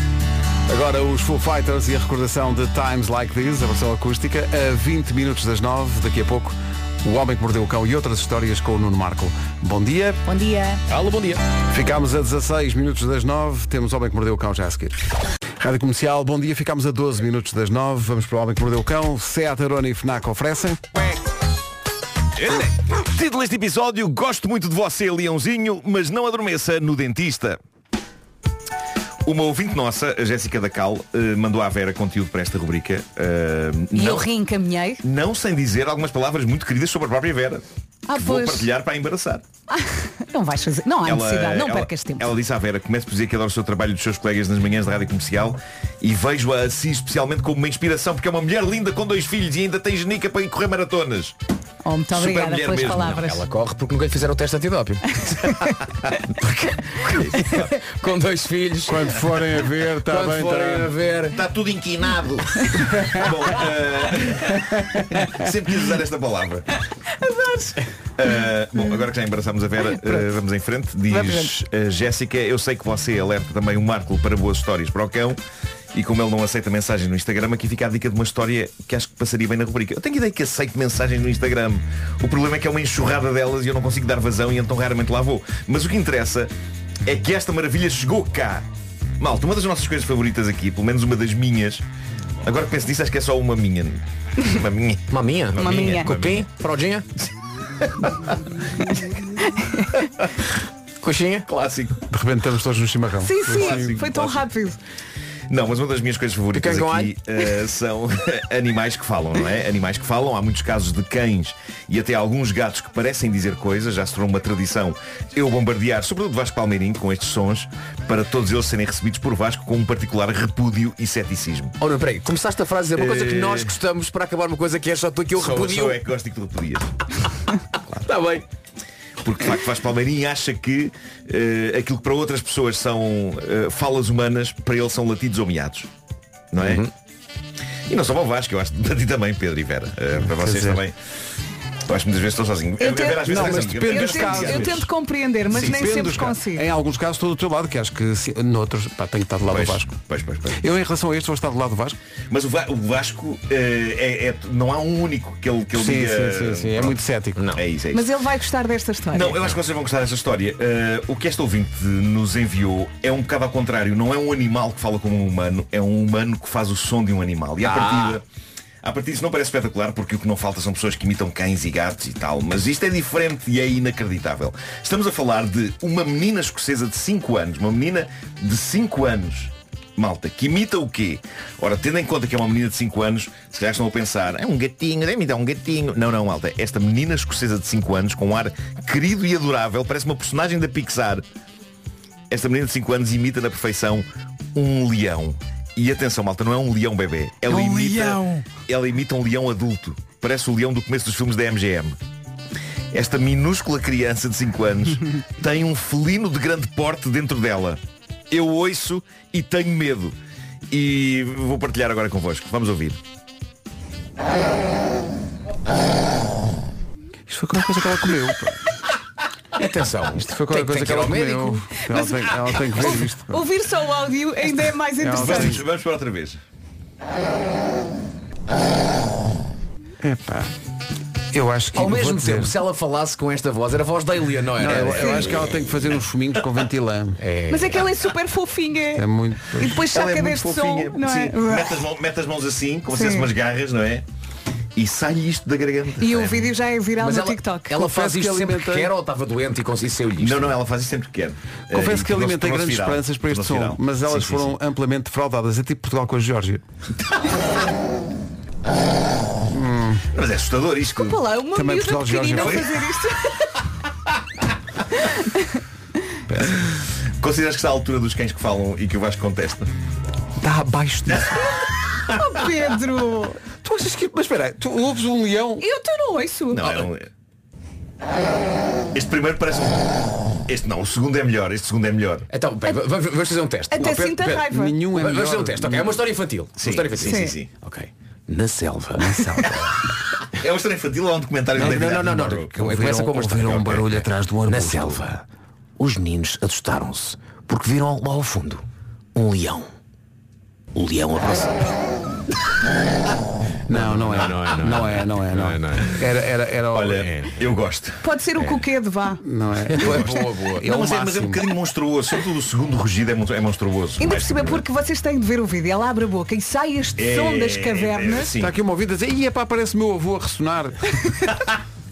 Agora os Foo Fighters e a recordação de Times Like This, a versão acústica, a vinte minutos das nove. Daqui a pouco, O Homem que Mordeu o Cão e outras histórias com o Nuno Marco. Bom dia. Bom dia. Alô, bom dia. Ficámos a dezasseis minutos das nove. Temos O Homem que Mordeu o Cão já a seguir. Rádio Comercial, bom dia. Ficámos a doze minutos das nove. Vamos para O Homem que Mordeu o Cão. Seat, Arona e Fnac oferecem. Título deste episódio: gosto muito de você, leãozinho, mas não adormeça no dentista. Uma ouvinte nossa, a Jéssica da Cal, mandou à Vera conteúdo para esta rubrica. Uh, e não, eu reencaminhei. Não sem dizer algumas palavras muito queridas sobre a própria Vera. Ah, que vou pois. partilhar para a embaraçar. Não vais fazer. Não há Ela- necessidade, não ela- percas tempo. Ela disse à Vera: começo por dizer que adoro o seu trabalho e dos seus colegas nas manhãs da Rádio Comercial e vejo-a assim especialmente como uma inspiração, porque é uma mulher linda com dois filhos e ainda tem genica para ir correr maratonas. Oh, muito Super obrigada mulher pelas mesmo. palavras. Ela corre porque nunca lhe fizeram o teste antidópio. Com dois filhos. Quando forem a ver, está Quando bem, forem tá. a ver. Está tudo inquinado. Bom, uh, sempre quis usar esta palavra. Uh, bom, agora que já embaraçamos a Vera, uh, vamos em frente. Diz uh, Jéssica: eu sei que você alerta também o Marco para boas histórias para o cão. E como ele não aceita mensagem no Instagram, aqui fica a dica de uma história que acho que passaria bem na rubrica. Eu tenho ideia que aceito mensagens no Instagram. O problema é que é uma enxurrada delas e eu não consigo dar vazão e então raramente lá vou. Mas o que interessa é que esta maravilha chegou cá. Malta, uma das nossas coisas favoritas aqui, pelo menos uma das minhas. Agora que penso nisso, acho que é só uma minha. Uma minha. Uma minha? Uma minha. Com quem? Fraldinha? Coxinha? Clássico. De repente estamos todos no chimarrão. Sim, sim, Clássico, foi tão clássico. rápido. Não, mas uma das minhas coisas favoritas Picanha com aqui uh, são animais que falam, não é? Animais que falam. Há muitos casos de cães e até alguns gatos que parecem dizer coisas. Já se tornou uma tradição eu bombardear, sobretudo Vasco Palmeirinho, com estes sons, para todos eles serem recebidos por Vasco com um particular repúdio e ceticismo. Ora, peraí, começaste a frase a dizer uma coisa que nós gostamos para acabar uma coisa que é só tu que eu Só, repudio. só é que gosto e que tu repudias. Está bem. Porque de facto Vasco Palmeirinho acha que uh, aquilo que para outras pessoas são uh, falas humanas, para ele são latidos ou miados. Não é? Uhum. E não só para o Vasco, eu acho que para ti também, Pedro e Vera. Uh, para vocês dizer, também. Eu acho que muitas vezes estou sozinho. Eu A Vera tento- às vezes não, é mas assim. depende Eu dos tento, casos. eu tento compreender, mas Sim, nem depende sempre Dos casos. consigo. Em alguns casos estou do teu lado, que acho que se, noutros, pá, tenho que estar do lado Pois, do Vasco. pois, pois, pois. Eu em relação a este vou estar do lado do Vasco. Mas o, Va- o Vasco eh, é, é- não há um único que ele, que ele Sim, diga. sim, sim, sim. É pronto. muito cético. Não. É isso, é isso. Mas ele vai gostar desta história. Não, eu acho que vocês vão gostar dessa história. Uh, o que esta ouvinte nos enviou é um bocado ao contrário. Não é um animal que fala como um humano, é um humano que faz o som de um animal. E à partida, à partida isso não parece espetacular, porque o que não falta são pessoas que imitam cães e gatos e tal. Mas isto é diferente e é inacreditável. Estamos a falar de uma menina escocesa de cinco anos. Uma menina de cinco anos. Malta, que imita o quê? Ora, tendo em conta que é uma menina de cinco anos, se calhar estão a pensar, é um gatinho, deve imitar um gatinho. Não, não, malta. Esta menina escocesa de cinco anos, com um ar querido e adorável, parece uma personagem da Pixar. Esta menina de cinco anos imita na perfeição um leão. E atenção, malta, não é um leão bebê. Ela, É um imita, leão. ela imita um leão adulto. Parece o leão do começo dos filmes da M G M. Esta minúscula criança de cinco anos tem um felino de grande porte dentro dela. Eu ouço e tenho medo. E vou partilhar agora convosco. Vamos ouvir. Isto foi qualquer coisa que ela comeu. pá. Atenção. Isto foi qualquer Tem- coisa tem que que ir ela ao comeu. médico. Ela tem, ela tem que ver isto. pá. Ouvir só o áudio ainda é mais Ela- interessante. Vamos, vamos para outra vez. Epá. Eu acho que Ao vou mesmo dizer, tempo, se ela falasse com esta voz, era a voz da Alien, não não, era? eu, eu acho que ela tem que fazer uns fuminhos com ventilão. É. Mas é que ela é super fofinha. É muito. E depois Ela saca é muito deste fofinha. som, não é? Sim, mete, as mãos, mete as mãos assim, como se Sim. fosse umas garras, não é? E sai isto da garganta. E o É. vídeo já é viral Mas no ela, TikTok. ela faz Confesso isto que sempre que alimentei- quer ou estava doente e conseguiu isto? Não, não, ela faz isto sempre que quer. Confesso Eh, que e alimentei tornou-se grandes viral. esperanças para este Tornou-se som, viral. mas elas Sim, sim, foram sim. amplamente defraudadas. É tipo Portugal com a Geórgia. Mas é assustador isto. Desculpa lá, uma Também miúda Portugal, pequenina a Geórgia, fazer isto. Consideras que está à altura dos cães que falam e que o Vasco contesta? Está abaixo disso. Oh, Pedro! Tu achas que. Mas espera aí, tu ouves um leão. Eu tu não ouço. Não, é um... Este primeiro parece um... Este não, o segundo é melhor. Este segundo é melhor. Então, pera, vamos, vamos fazer um teste. Até Oh, pera, sinto a pera. raiva. Nenhum é Vamos melhor. fazer um teste, ok? É uma história infantil. Sim, Uma história infantil. sim, sim, sim. Ok. Na selva. Na selva. É uma história infantil ou é um documentário Não, de David não, não, não, Attenborough? não. Começa com uma história. Ouviram um Ok, barulho ok. atrás de um Na arbusto. selva, os meninos assustaram-se porque viram lá ao fundo um leão. O leão aproxima. Não, não é. Não é, não é. Não é, não é. Não é. Não é. Era, era, era. Olha, É. eu gosto. Pode ser o coquedo, vá. Não é. Boa, boa. É não, o mas, é, mas é um máximo. bocadinho monstruoso. Sobretudo o segundo rugido é, mon- é monstruoso. Ainda por Mais cima, que- porque vocês têm de ver o vídeo. Ela abre a boca e sai este É, som das é, cavernas. sim. Está aqui uma ouvida a dizer, ia pá, parece meu avô a ressonar.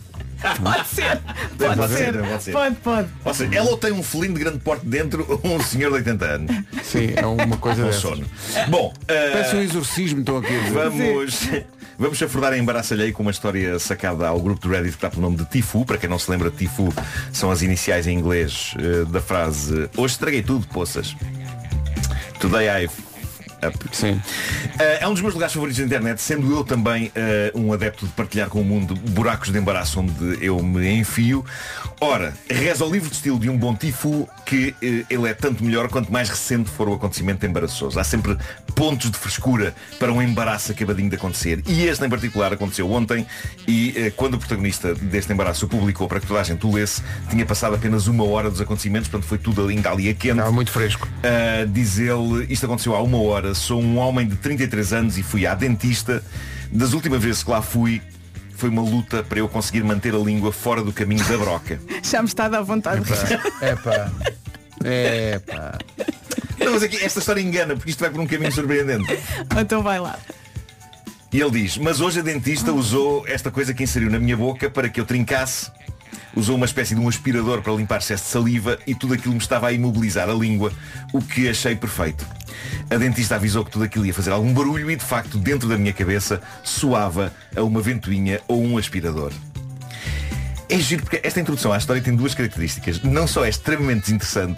Pode ser. Pode, Pode ser, ser. pode ser. Pode, pode. Ou seja, ela ou tem um felino de grande porte dentro ou um senhor de oitenta anos. Sim, é uma coisa com dessas. sono. Bom, Parece um uh, exorcismo, estão aqui a dizer. vamos, vamos chafurdar em embaraço alheio com uma história sacada ao grupo do Reddit que está pelo nome de Tifu. Para quem não se lembra, Tifu são as iniciais em inglês uh, da frase hoje estraguei tudo, poças. Today I've up. Sim. Uh, é um dos meus lugares favoritos da internet, sendo eu também uh, um adepto de partilhar com o mundo buracos de embaraço onde eu me enfio. Ora, reza o livro de estilo de um bom Tifu que uh, ele é tanto melhor quanto mais recente for o acontecimento embaraçoso. Há sempre pontos de frescura para um embaraço acabadinho de acontecer. E este em particular aconteceu ontem e uh, quando o protagonista deste embaraço o publicou para que toda a gente o lesse, tinha passado apenas uma hora dos acontecimentos, portanto foi tudo ainda ali a quente. Estava muito fresco. Uh, diz ele, isto aconteceu há uma hora, sou um homem de trinta e três anos e fui à dentista. Das últimas vezes que lá fui, foi uma luta para eu conseguir manter a língua fora do caminho da broca. Já me está a dar vontade. Epá. Epá. Não, mas aqui esta história engana, porque isto vai por um caminho surpreendente. Então vai lá. E ele diz, mas hoje a dentista usou esta coisa que inseriu na minha boca para que eu trincasse. Usou uma espécie de um aspirador para limpar excesso de saliva e tudo aquilo me estava a imobilizar a língua, o que achei perfeito. A dentista avisou que tudo aquilo ia fazer algum barulho e de facto dentro da minha cabeça soava a uma ventoinha ou um aspirador. É giro porque esta introdução à história tem duas características. Não só é extremamente desinteressante,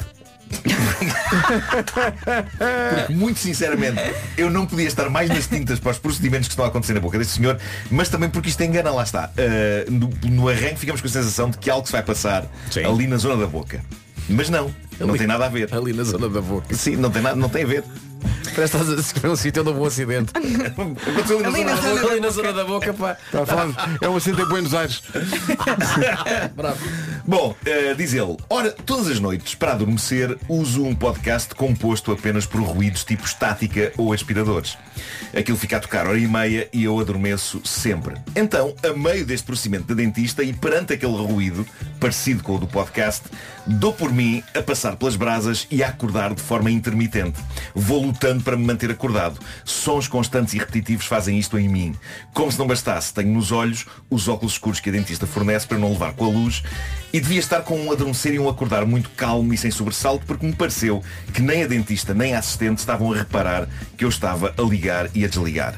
porque muito sinceramente eu não podia estar mais nas tintas para os procedimentos que estão a acontecer na boca deste senhor, mas também porque isto engana, lá está. Uh, no, no arranque ficamos com a sensação de que algo se vai passar Sim. ali na zona da boca. Mas não, não ali, tem nada a ver. Ali na zona da boca. Sim, não tem nada, não tem a ver. Parece que estás a descrever um sítio onde houve um acidente. Aconteceu ali na, ali zona, na, zona, ali na zona da boca, pá. Está a falar, é um acidente em Buenos Aires. Bravo. Bom, uh, diz ele, ora, todas as noites, para adormecer, uso um podcast composto apenas por ruídos tipo estática ou aspiradores. Aquilo fica a tocar hora e meia e eu adormeço sempre. Então, a meio deste procedimento da dentista e perante aquele ruído, parecido com o do podcast, dou por mim a passar pelas brasas e a acordar de forma intermitente. Vou lutando para me manter acordado. Sons constantes e repetitivos fazem isto em mim. Como se não bastasse, tenho nos olhos os óculos escuros que a dentista fornece para não levar com a luz e devia estar com um adormecer e um acordar muito calmo e sem sobressalto, porque me pareceu que nem a dentista nem a assistente estavam a reparar que eu estava a ligar e a desligar.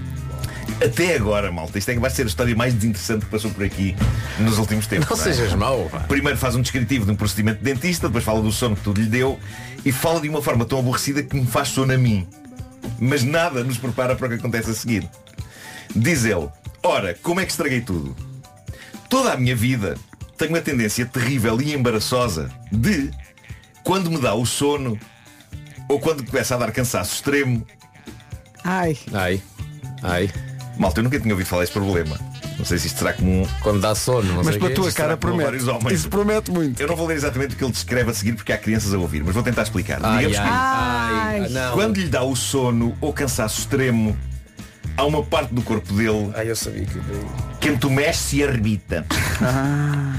Até agora, malta, isto é que vai ser a história mais desinteressante que passou por aqui nos últimos tempos. Não, não é? Sejas mau, pá. Primeiro faz um descritivo de um procedimento de dentista, depois fala do sono que tudo lhe deu e fala de uma forma tão aborrecida que me faz sono a mim. Mas nada nos prepara para o que acontece a seguir. Diz ele, ora, como é que estraguei tudo? Toda a minha vida tenho uma tendência terrível e embaraçosa de, quando me dá o sono ou quando começa a dar cansaço extremo. Ai. Ai. Ai. Malta, eu nunca tinha ouvido falar desse problema. Não sei se isto será comum. Quando dá sono, não mas sei para a quê. tua cara promete. Isso promete muito. Eu não vou ler exatamente o que ele descreve a seguir porque há crianças a ouvir, mas vou tentar explicar. Ai, Digamos ai, que ai, quando lhe dá o sono ou cansaço extremo, há uma parte do corpo dele ai, eu sabia que... que entumece e arrebita. Ah.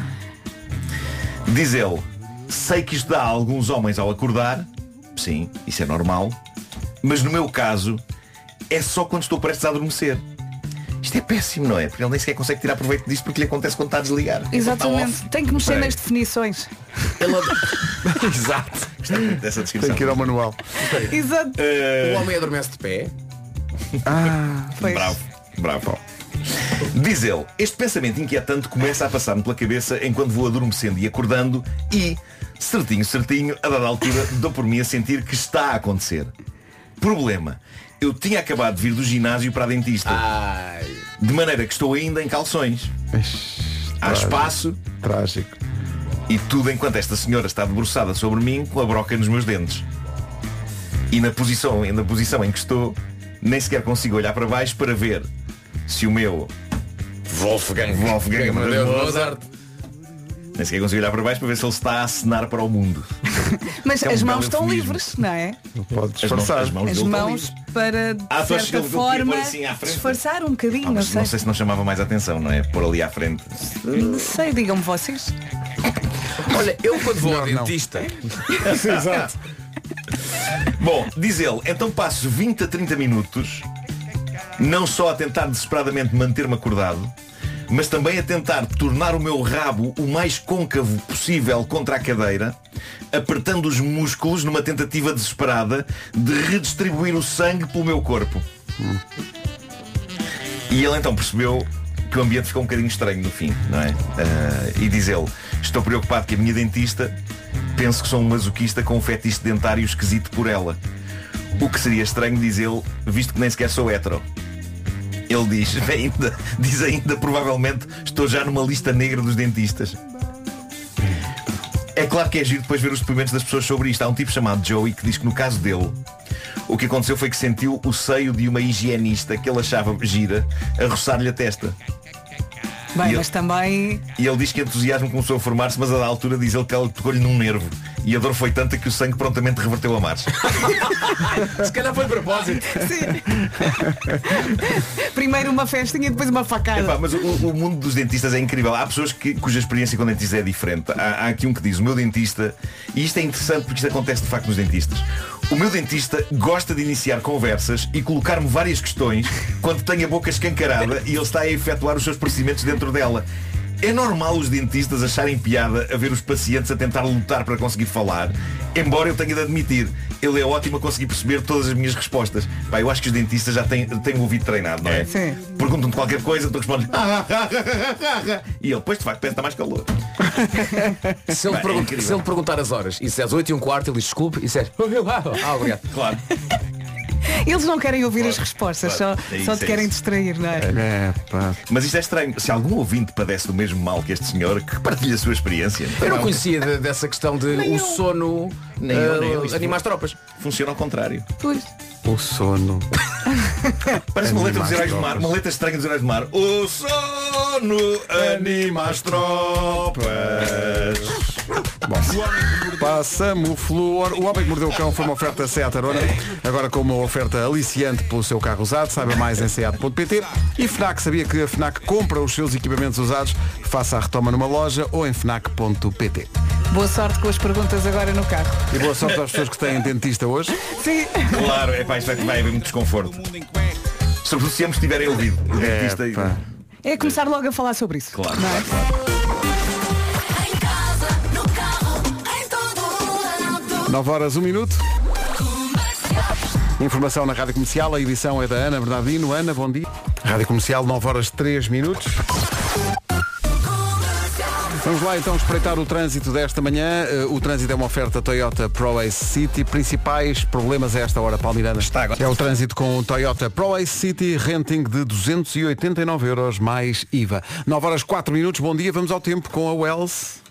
Diz ele, sei que isto dá a alguns homens ao acordar. Sim, isso é normal. Mas no meu caso, é só quando estou prestes a adormecer. Isto é péssimo, não é? Porque ele nem sequer consegue tirar proveito disto porque lhe acontece quando está a desligar. Exatamente. Tem que mexer Bem. nas definições. Exato. Dessa descrição. Tem que ir ao manual. Exato. Uh... O homem adormece de pé. Ah, pois. Bravo, bravo. Diz ele, este pensamento inquietante começa a passar-me pela cabeça enquanto vou adormecendo e acordando e, certinho, certinho, a dada altura dou por mim a sentir que está a acontecer. Problema. Eu tinha acabado de vir do ginásio para a dentista. Ai. De maneira que estou ainda em calções. Há trágico, espaço. Trágico. E tudo enquanto esta senhora está debruçada sobre mim com a broca nos meus dentes. E na posição, na posição em que estou, nem sequer consigo olhar para baixo para ver se o meu Wolfgang, Wolfgang Amadeus Mozart, nem sequer consigo olhar para baixo para ver se ele está a acenar para o mundo. Mas É um as belo mãos estão eufemismo. livres, não é? Não pode As mãos, disfarçar. as mãos As dele estão mãos livres. para, de Ah, tu achas que certa ele podia pôr forma, assim à frente? disfarçar um bocadinho, Ah, não mas sei. não sei se não chamava mais a atenção, não é? Pôr ali à frente. Não sei, digam-me vocês. Olha, eu quando vou ao Não, não. dentista. Exato. Bom, diz ele, então passo vinte a trinta minutos não só a tentar desesperadamente manter-me acordado, mas também a tentar tornar o meu rabo o mais côncavo possível contra a cadeira, apertando os músculos numa tentativa desesperada de redistribuir o sangue pelo meu corpo. Hum. E ele então percebeu que o ambiente ficou um bocadinho estranho no fim, não é? Uh, e diz ele: estou preocupado que a minha dentista pense que sou um masoquista com um fetiche dentário esquisito por ela. O que seria estranho, diz ele, visto que nem sequer sou hétero. Ele diz ainda, diz ainda, provavelmente estou já numa lista negra dos dentistas. É claro que é giro depois ver os depoimentos das pessoas sobre isto. Há um tipo chamado Joey que diz que no caso dele, o que aconteceu foi que sentiu o seio de uma higienista que ele achava gira a roçar-lhe a testa. Bem, e mas ele, também... E ele diz que entusiasmo começou a formar-se, mas a da altura diz ele que ela tocou-lhe num nervo. E a dor foi tanta que o sangue prontamente reverteu a marcha. Se calhar foi de propósito. Sim. Primeiro uma festinha e depois uma facada. Epá, mas o, o mundo dos dentistas é incrível. Há pessoas que, cuja experiência com dentista é diferente. Há, há aqui um que diz: o meu dentista, e isto é interessante porque isto acontece de facto nos dentistas, o meu dentista gosta de iniciar conversas e colocar-me várias questões quando tem a boca escancarada e ele está a efetuar os seus procedimentos dentro dela. É normal os dentistas acharem piada a ver os pacientes a tentar lutar para conseguir falar, embora eu tenha de admitir, ele é ótimo a conseguir perceber todas as minhas respostas. Pá, eu acho que os dentistas já têm, têm o ouvido treinado, não é? Sim. Perguntam-te qualquer coisa, tu respondes e ele, pois de facto, parece que está mais calor. Se ele, Bem, pergun- é se ele perguntar as horas e se é às oito e um quarto, ele diz desculpe e se é ah, obrigado. Claro. Eles não querem ouvir Claro, as respostas, claro. só, É isso, só te é querem isso. distrair, não é? É, pá. Mas isto é estranho. Se algum ouvinte padece do mesmo mal que este senhor, que partilhe a sua experiência. Eu não conhecia de- dessa questão de o sono Nem eu, uh, nem eu. Isto anima as tropas. Funciona ao contrário. Pois. O sono. Parece uma letra dos Anima as Heróis do Mar. tropas. Uma letra estranha dos Heróis do Mar. O sono anima as tropas. Passamos o flúor. O Homem que Mordeu o Cão foi uma oferta Seat Arona. Agora com uma oferta aliciante pelo seu carro usado. Saiba mais em seat ponto pt. E FNAC, sabia que a FNAC compra os seus equipamentos usados? Faça a retoma numa loja ou em fnac ponto pt. Boa sorte com as perguntas agora no carro. E boa sorte às pessoas que têm dentista hoje. Sim. Claro, é pá, isto vai, vai haver muito desconforto. Sobretudo se ambos tiverem ouvido. O dentista e- pá. É começar logo a falar sobre isso. Claro, não é? claro, claro. nove horas, um minuto. Informação na Rádio Comercial. A edição é da Ana Bernardino. Ana, bom dia. Rádio Comercial, nove horas, três minutos. Vamos lá então espreitar o trânsito desta manhã. Uh, o trânsito é uma oferta Toyota ProAce City. Principais problemas a esta hora, Palmeirana. Está agora. É o trânsito com o Toyota ProAce City, renting de duzentos e oitenta e nove euros mais I V A. nove horas, quatro minutos. Bom dia, vamos ao tempo com a Wells.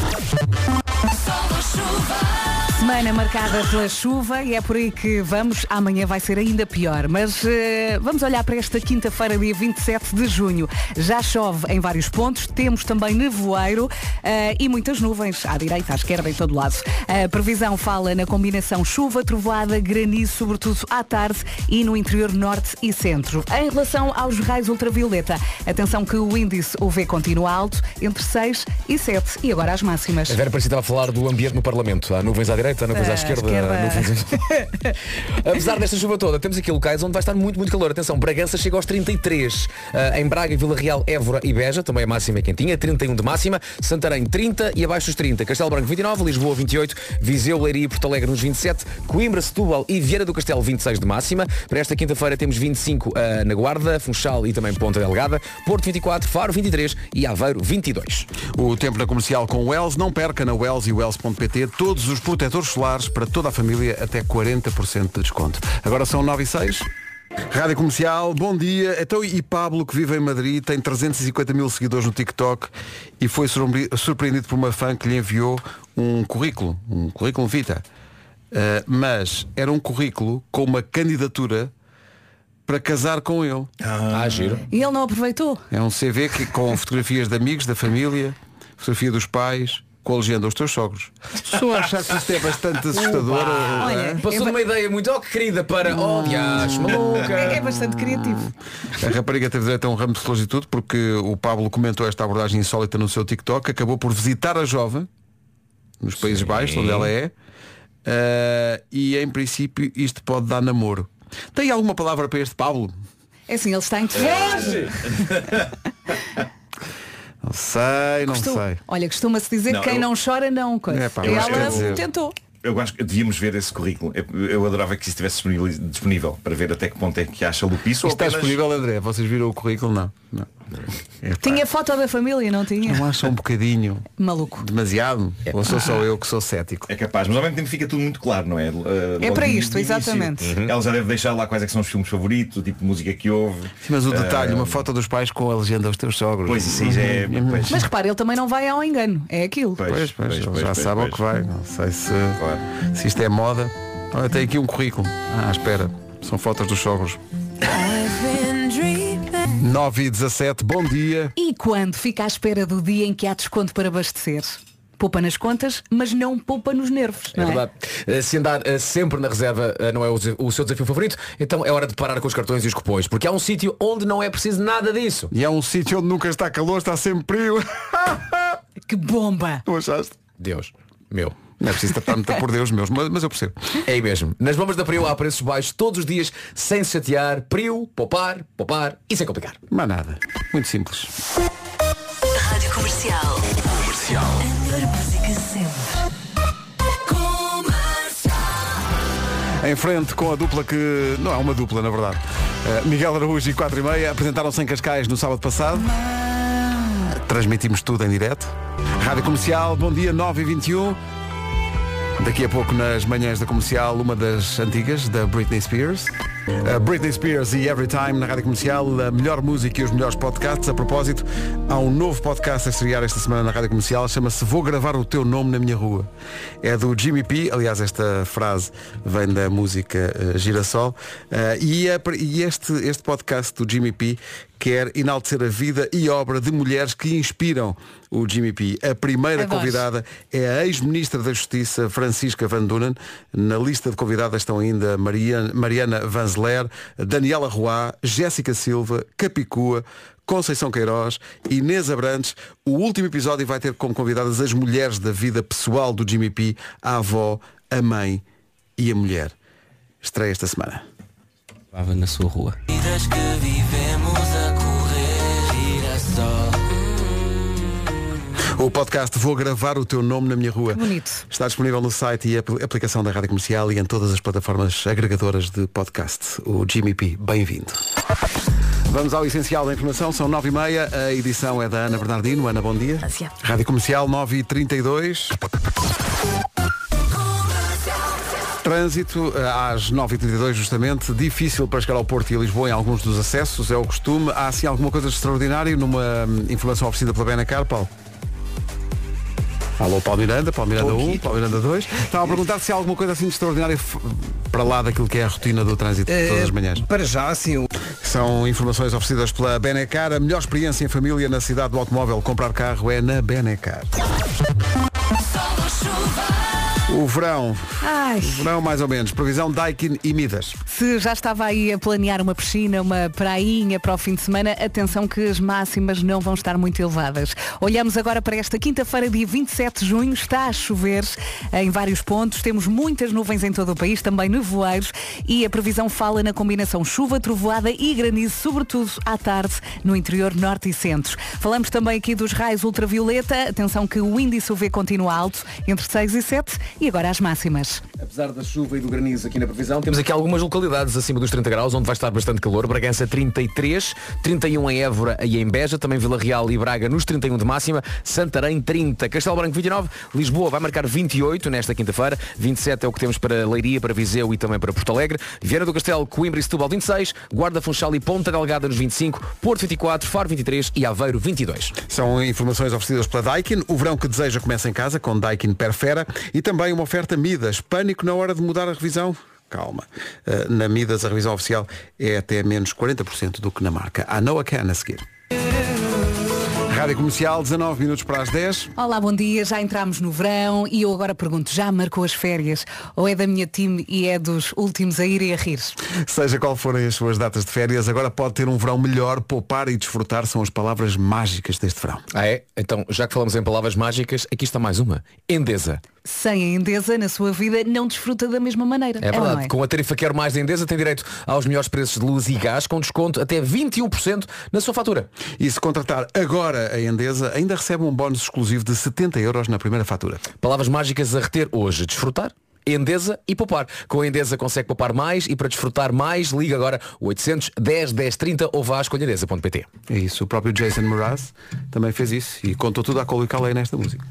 Semana marcada pela chuva e é por aí que vamos. Amanhã vai ser ainda pior. Mas uh, vamos olhar para esta quinta-feira, dia vinte e sete de junho. Já chove em vários pontos. Temos também nevoeiro uh, e muitas nuvens à direita, à esquerda, em todo lado. A previsão fala na combinação chuva, trovoada, granizo, sobretudo à tarde e no interior norte e centro. Em relação aos raios ultravioleta, atenção que o índice U V continua alto, entre seis e sete. E agora as máximas. A Vera parecia estava a falar do ambiente no Parlamento. Há nuvens à direita, há nuvens à À esquerda. esquerda. Nuvens... Apesar desta chuva toda, temos aqui locais onde vai estar muito, muito calor. Atenção, Bragança chega aos trinta e três. Uh, em Braga, Vila Real, Évora e Beja, também a máxima é quentinha, trinta e um de máxima. Santarém, trinta e abaixo dos trinta. Castelo Branco, vinte e nove. Lisboa, vinte e oito. Viseu, Leiria e Porto Alegre nos vinte e sete. Coimbra, Setúbal e Vieira do Castelo, vinte e seis de máxima. Para esta quinta-feira temos vinte e cinco uh, na Guarda, Funchal e também Ponta Delgada. Porto, vinte e quatro. Faro, vinte e três. E Aveiro, vinte e dois. O tempo na comercial com o Wells. Não perca na Wells e wells ponto pt todos os protetores solares para toda a família até quarenta por cento de desconto. Agora são nove e seis. Rádio Comercial, bom dia. Então, e Pablo, que vive em Madrid, tem trezentos e cinquenta mil seguidores no TikTok e foi surpreendido por uma fã que lhe enviou um currículo, um currículo vita. Uh, mas era um currículo com uma candidatura para casar com ele. Ah, giro. E ele não aproveitou? É um C V que, com fotografias de amigos, da família, fotografia dos pais, com a legenda os teus sogros. Estou a achar que isto é bastante assustador. Olha, Passou de uma ideia muito oh, querida para oh, dias, maluca. É, é bastante criativo. A rapariga teve direito a um ramo de flores e tudo, porque o Pablo comentou esta abordagem insólita no seu TikTok, acabou por visitar a jovem nos Países Sim. Baixos, onde ela é, uh, e em princípio isto pode dar namoro. Tem alguma palavra para este Pablo? É assim, ele está entusiasmado. Não sei, não Costu- sei. Olha, costuma-se dizer Não, que quem eu- não chora não coisa. É, pá, E eu acho que ela quer dizer- tentou. Eu acho que devíamos ver esse currículo. Eu, eu adorava que isso estivesse disponível, disponível para ver até que ponto é que acha Lupiço. Isto está disponível, André? Vocês viram o currículo? Não. não. Epá, Tinha foto da família, não tinha? não acham um bocadinho Maluco. demasiado? Ou sou só eu que sou cético? É capaz, mas ao mesmo tempo fica tudo muito claro, não é? Uh, É logo para no isto, início, exatamente. Uhum. Ela já deve deixar lá quais é que são os filmes favoritos, o tipo de música que ouve. Sim, mas o detalhe, Uh, uma foto dos pais com a legenda aos teus sogros. Pois isso aí já é. Pois, Mas repara, ele também não vai ao engano. É aquilo. pois, Pois, pois, pois, ele pois, já pois, sabe ao pois. que vai. Não sei se, Claro. se isto é moda. Olha, tem aqui um currículo. Ah, espera. São fotos dos sogros. nove e dezassete, bom dia. E quando fica à espera do dia em que há desconto para abastecer? Poupa nas contas, mas não poupa nos nervos. É Não é? verdade. Eh, Se andar eh, sempre na reserva eh, não é o, desa- o seu desafio favorito, então é hora de parar com os cartões e os cupons, porque há um sítio onde não é preciso nada disso. E é um sítio onde nunca está calor, está sempre frio. Que bomba! Não achaste? Deus, meu. Não é preciso tratar-me por Deus meus, mas, mas eu percebo. É aí mesmo. Nas bombas da Priu há preços baixos todos os dias, sem se chatear. Priu, poupar, poupar e sem complicar. Mas nada. Muito simples. Rádio Comercial. Comercial. A melhor música sempre. Em frente com a dupla que... Não é uma dupla, na verdade. Uh, Miguel Araújo e quatro e meia apresentaram-se em Cascais no sábado passado. Transmitimos tudo em direto. Rádio Comercial, bom dia, nove e vinte e um. Daqui a pouco nas manhãs da Comercial, uma das antigas, da Britney Spears. A Britney Spears e Every Time na Rádio Comercial, a melhor música e os melhores podcasts. A propósito, há um novo podcast a estrear esta semana na Rádio Comercial, chama-se Vou Gravar o Teu Nome na Minha Rua. É do Jimmy P, aliás esta frase vem da música uh, Girassol, uh, e, é, e este, este podcast do Jimmy P quer enaltecer a vida e obra de mulheres que inspiram o Jimmy P. A primeira Adoro. convidada é a ex-ministra da Justiça, Francisca Van Dunen. Na lista de convidadas estão ainda Mariana, Mariana Vanzeler, Daniela Roy, Jéssica Silva, Capicua, Conceição Queiroz, Inês Abrantes. O último episódio vai ter como convidadas as mulheres da vida pessoal do Jimmy P, a avó, a mãe e a mulher. Estreia esta semana. Estava na sua rua. O podcast Vou Gravar o Teu Nome na Minha Rua. Que bonito. Está disponível no site e apl- aplicação da Rádio Comercial e em todas as plataformas agregadoras de podcast. O Jimmy P, bem-vindo. Vamos ao essencial da informação, são nove e meia, a edição é da Ana Bernardino. Ana, bom dia. Ásia. Rádio Comercial nove e trinta e dois. Trânsito às nove e trinta e dois justamente, difícil para chegar ao Porto e a Lisboa em alguns dos acessos, é o costume. Há assim alguma coisa de extraordinário numa hum, informação oferecida pela Benacar, Paulo? Alô, Paulo Miranda, Paulo Miranda um, Paulo Miranda dois. Estava a perguntar se há alguma coisa assim de extraordinária f- para lá daquilo que é a rotina do trânsito de todas as manhãs. Para já, sim. o- São informações oferecidas pela Benacar. A melhor experiência em família na cidade do automóvel. Comprar carro é na Benacar. O verão, Ai, o verão mais ou menos. Previsão Daikin e Midas. se já estava aí a planear uma piscina, uma prainha para o fim de semana, atenção que as máximas não vão estar muito elevadas. Olhamos agora para esta quinta-feira, dia vinte e sete de junho. Está a chover em vários pontos. Temos muitas nuvens em todo o país, também nevoeiros. E a previsão fala na combinação chuva, trovoada e granizo, sobretudo à tarde no interior norte e centro. Falamos também aqui dos raios ultravioleta. Atenção que o índice U V continua alto, entre seis e sete. E agora as máximas. Apesar da chuva e do granizo aqui na previsão, temos aqui algumas localidades acima dos trinta graus, onde vai estar bastante calor. Bragança trinta e três, trinta e um em Évora e em Beja, também Vila Real e Braga nos trinta e um de máxima, Santarém trinta, Castelo Branco vinte e nove, Lisboa vai marcar vinte e oito nesta quinta-feira, vinte e sete é o que temos para Leiria, para Viseu e também para Porto Alegre, Viana do Castelo, Coimbra e Setúbal vinte e seis, Guarda, Funchal e Ponta Delgada nos vinte e cinco, Porto vinte e quatro, Faro vinte e três e Aveiro vinte e dois. São informações oferecidas pela Daikin. O verão que deseja começa em casa com Daikin Perfera e também uma oferta Midas. Pânico na hora de mudar a revisão? Calma. Uh, na Midas a revisão oficial é até menos quarenta por cento do que na marca. A Noah Can a seguir. Rádio Comercial, dezanove minutos para as dez. Olá, bom dia. Já entramos no verão e eu agora pergunto, já marcou as férias? Ou é da minha time e é dos últimos a ir e a rir? Seja qual forem as suas datas de férias, agora pode ter um verão melhor. Poupar e desfrutar são as palavras mágicas deste verão. Ah é? Então, já que falamos em palavras mágicas, aqui está mais uma. Endesa. Sem a Endesa na sua vida não desfruta da mesma maneira. É verdade, ou não é? com a tarifa Quero Mais da Endesa tem direito aos melhores preços de luz e gás, com desconto até vinte e um por cento na sua fatura. E se contratar agora a Endesa ainda recebe um bónus exclusivo de setenta euros na primeira fatura. Palavras mágicas a reter hoje. Desfrutar, Endesa e poupar. Com a Endesa consegue poupar mais e para desfrutar mais, liga agora oitocentos, dez, dez, trinta ou vá a escolha endesa ponto pt. É isso, o próprio Jason Mraz também fez isso e contou tudo à Colo e Calei nesta música.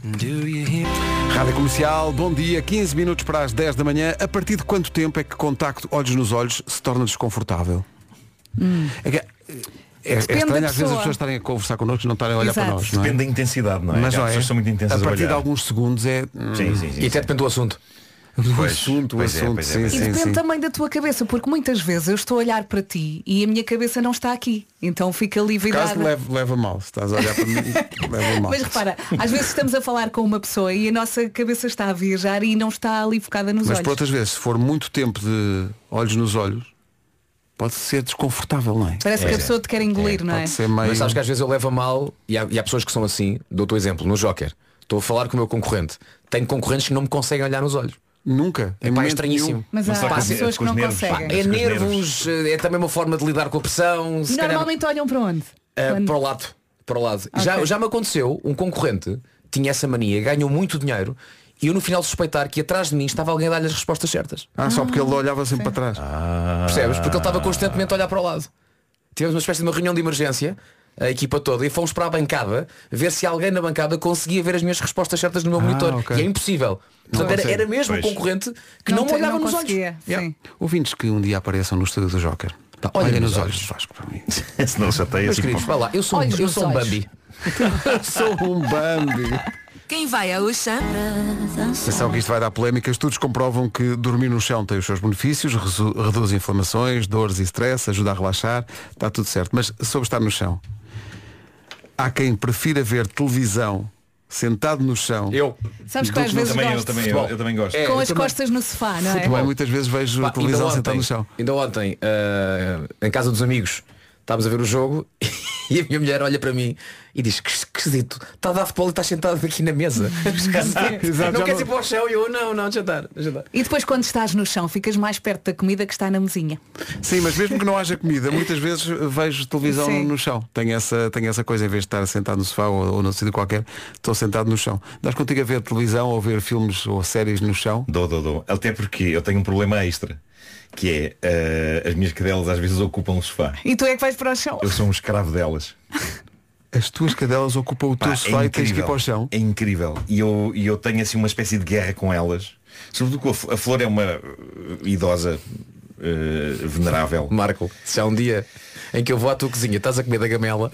Rádio Comercial, bom dia, quinze minutos para as dez da manhã. A partir de quanto tempo é que contacto olhos nos olhos se torna desconfortável? Hum. É que, é, é estranho às vezes as pessoas estarem a conversar connosco e não estarem a olhar. Exato. Para nós. Não é? Depende da intensidade, não é? Mas não é? As pessoas são muito intensas a partir a de alguns segundos é. Sim, sim, sim, e até depende do assunto. Do pois, assunto, o assunto, é, sim, é, sim, E depende sim. também da tua cabeça, porque muitas vezes eu estou a olhar para ti e a minha cabeça não está aqui. Então fica ali virada. Caso leva, leva mal, se estás a olhar para mim, leva mal. Mas repara, às vezes estamos a falar com uma pessoa e a nossa cabeça está a viajar e não está ali focada nos Mas olhos. por outras vezes, se for muito tempo de olhos nos olhos, pode ser desconfortável, não é? Parece É, que a é. pessoa te quer engolir, É, não é? pode ser meio... Mas sabes que às vezes eu levo a mal e há, e há pessoas que são assim. Dou-te o exemplo, no Joker. Estou a falar com o meu concorrente. Tenho concorrentes que não me conseguem olhar nos olhos. Nunca. É, pá, é estranhíssimo. Mas Não há, será há que pessoas com que os não nervos? conseguem. Pá, É com os nervos, é também uma forma de lidar com a pressão. E Se calhar, normalmente olham para onde? eh, Quando- para o lado. Para o lado. Ok. Já, já me aconteceu, um concorrente tinha essa mania, ganhou muito dinheiro e eu no final suspeitar que atrás de mim estava alguém a dar-lhe as respostas certas. Ah, só porque ele olhava sempre para trás. Percebes? Porque ele estava constantemente a olhar para o lado. Tivemos uma espécie de uma reunião de emergência, a equipa toda, e fomos para a bancada ver se alguém na bancada conseguia ver as minhas respostas certas no meu monitor. ok. E é impossível. Portanto, era, consegue. era mesmo o Pois. concorrente que não, me te- olhava nos olhos. conseguia. Yeah. Sim. Ouvintes que um dia apareçam no estúdio do Joker. Tá, olha olha nos nos olhos. olhos, Vasco, para mim. Senão chateia Meus assim. queridos, vá lá, eu sou, um- Olhos eu nos sou um olhos. Bambi. Sou um Bambi. Quem vai ao chão? Atenção que isto vai dar polémica. Estudos comprovam que dormir no chão tem os seus benefícios, resu- reduz inflamações, dores e stress, ajuda a relaxar, está tudo certo. Mas sobre estar no chão, há quem prefira ver televisão sentado no chão. Eu. Sabes que às vezes Também eu, gosto. também eu, eu também gosto. É, Com eu as também. costas no sofá, não é? Futebol, muitas vezes vejo Pá, a televisão ainda sentada ontem, no chão. ainda ontem, eh, em casa dos amigos, estávamos a ver o jogo e a minha mulher olha para mim e diz, que esquisito, está a dar futebol e está sentado aqui na mesa. Esquisito. Exato, Não já queres não- ir para o chão? E eu, não, não, jantar, jantar. E depois quando estás no chão ficas mais perto da comida que está na mesinha. Sim, mas mesmo que não haja comida, muitas vezes vejo televisão Sim. no chão. Tenho essa, tenho essa coisa, em vez de estar sentado no sofá ou, ou num sítio qualquer, estou sentado no chão. Dás contigo a ver televisão ou ver filmes ou séries no chão? Dou, dou, dou. Até porque eu tenho um problema extra. Que é, eh, as minhas cadelas às vezes ocupam o sofá. E tu é que vais para o chão. Eu sou um escravo delas. As tuas cadelas ocupam o teu Pá, sofá é e tens que ir incrível. para o chão. É incrível. E eu, e eu tenho assim uma espécie de guerra com elas. Sobretudo com a, F- a Flor é uma uh, idosa uh, venerável. Marco, se há um dia em que eu vou à tua cozinha, estás a comer da gamela.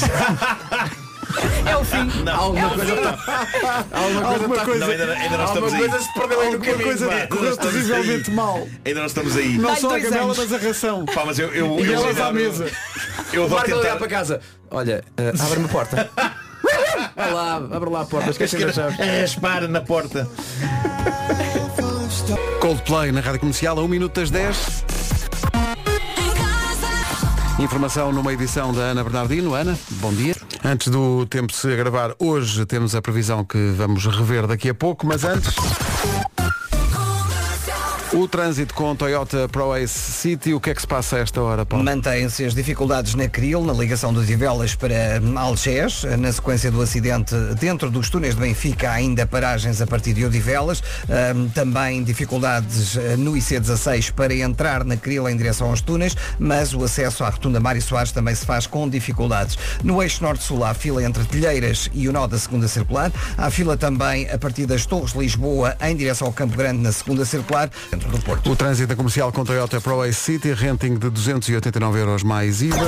É o fim. Alguma coisa Alguma Alguma coisa, Não, ainda, ainda não Alguma estamos aí. coisa se perdeu aí no alguma caminho. coisa pá. Ainda não correu estamos terrivelmente aí. mal. Ainda não estamos aí. Não Dá-lhe só a dois gamela, anos. mas a ração. Pá, mas eu, eu, E eu elas à adoro- mesa. Eu O adoro Marco olhar tentar. para casa. Olha, uh, abre-me a porta. Vai lá, abre lá a porta. Esquece das chaves. A raspar na porta. Coldplay na Rádio Comercial a um minuto das dez. Informação numa edição da Ana Bernardino. Ana, bom dia. Antes do tempo se agravar, hoje temos a previsão que vamos rever daqui a pouco, mas antes... O trânsito com Toyota ProAce City, o que é que se passa a esta hora, Paulo? Mantêm-se as dificuldades na Cril, na ligação de Odivelas para Algés. Na sequência do acidente, dentro dos túneis de Benfica, há ainda paragens a partir de Odivelas. Um, também dificuldades no I C dezasseis para entrar na Cril em direção aos túneis, mas o acesso à rotunda Mário Soares também se faz com dificuldades. No eixo norte-sul há fila entre Telheiras e o nó da segunda circular. Há fila também a partir das Torres de Lisboa em direção ao Campo Grande na segunda circular. Dentro do Porto. O trânsito da comercial com Toyota ProAce City, renting de duzentos e oitenta e nove euros mais I V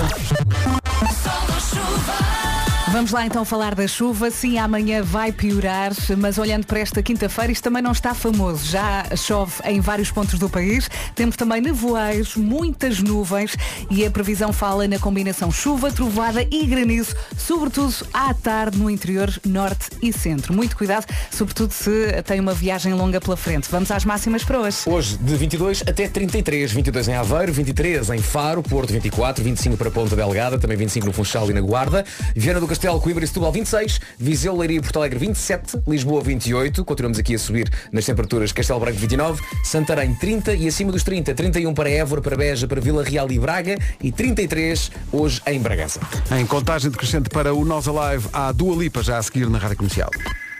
A. Vamos lá então falar da chuva. Sim, amanhã vai piorar, mas olhando para esta quinta-feira, isto também não está famoso. Já chove em vários pontos do país. Temos também nevoeiros, muitas nuvens e a previsão fala na combinação chuva, trovoada e granizo, sobretudo à tarde no interior norte e centro. Muito cuidado, sobretudo se tem uma viagem longa pela frente. Vamos às máximas para hoje. Hoje de vinte e dois até trinta e três. vinte e dois em Aveiro, vinte e três em Faro, Porto vinte e quatro, vinte e cinco para Ponta Delgada, também vinte e cinco no Funchal e na Guarda. Viana do Castelo Castelo, Coimbra e Setúbal vinte e seis, Viseu, Leiria e Porto Alegre vinte e sete, Lisboa vinte e oito, continuamos aqui a subir nas temperaturas, Castelo Branco vinte e nove, Santarém trinta e acima dos trinta, trinta e um para Évora, para Beja, para Vila Real e Braga e trinta e três hoje em Bragança. Em contagem decrescente para o Nós Alive, há Dua Lipa já a seguir na Rádio Comercial.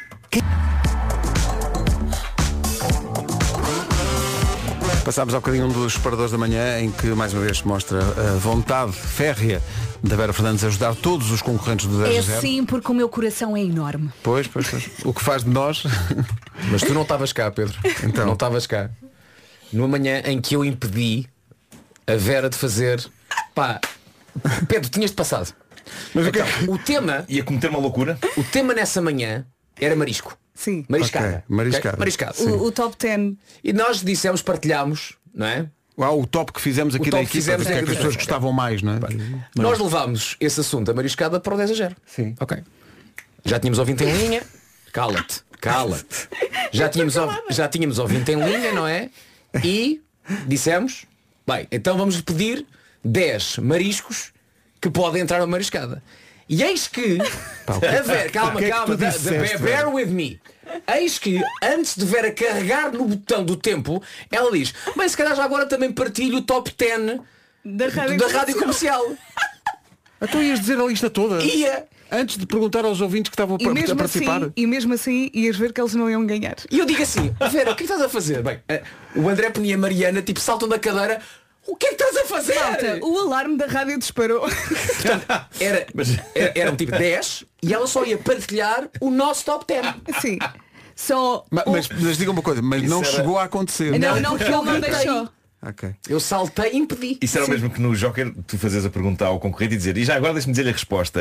Passámos há bocadinho um dos paradores da manhã em que mais uma vez se mostra a vontade férrea da Vera Fernandes ajudar todos os concorrentes do dez a zero. É sim, porque o meu coração é enorme. Pois, pois, pois. O que faz de nós... Mas tu não estavas cá, Pedro. Então. Não estavas cá. Numa manhã em que eu impedi a Vera de fazer... Pá, Pedro, tinhas-te passado. Mas então, o, que é que... o tema... Ia cometer uma loucura? O tema nessa manhã era marisco. Sim. Mariscada. Okay. Mariscada. Okay? Mariscada. O, o top dez. E nós dissemos, partilhámos, não é? Uau, o top que fizemos aqui na equipa, porque é que as pessoas gostavam mais, não é? Nós levámos esse assunto, a mariscada, para o dez a zero. Sim. Ok. Já tínhamos ouvinte em linha. Cala-te, cala-te. Já tínhamos, já tínhamos ouvinte em linha, não é? E dissemos, bem, então vamos pedir dez mariscos que podem entrar na mariscada. E eis que Pá, a Vera, calma, que é que calma, tu da- disseste, da- bear with me. Eis que antes de Vera carregar no botão do tempo, ela diz, bem, se calhar já agora também partilho o top dez Da rádio, da rádio comercial. Então ias dizer a lista toda? Ia. Antes de perguntar aos ouvintes que estavam E a mesmo, participar. assim, e mesmo assim ias ver que eles não iam ganhar. E eu digo assim, Vera, o que é que estás a fazer? Bem, eh, o André Peninha e a Mariana tipo saltam da cadeira. O que é que estás a fazer? Malta, o alarme da rádio disparou. Era, era, eram tipo dez e ela só ia partilhar o nosso top dez. Sim. Só. Ma- Mas, mas diga uma coisa, mas não era- chegou a acontecer. Não, não, que ele não deixou. Ok. Eu saltei e impedi. Isso era o mesmo que no Joker tu fazes a pergunta ao concorrente e dizer, e já agora deixa-me dizer-lhe a resposta.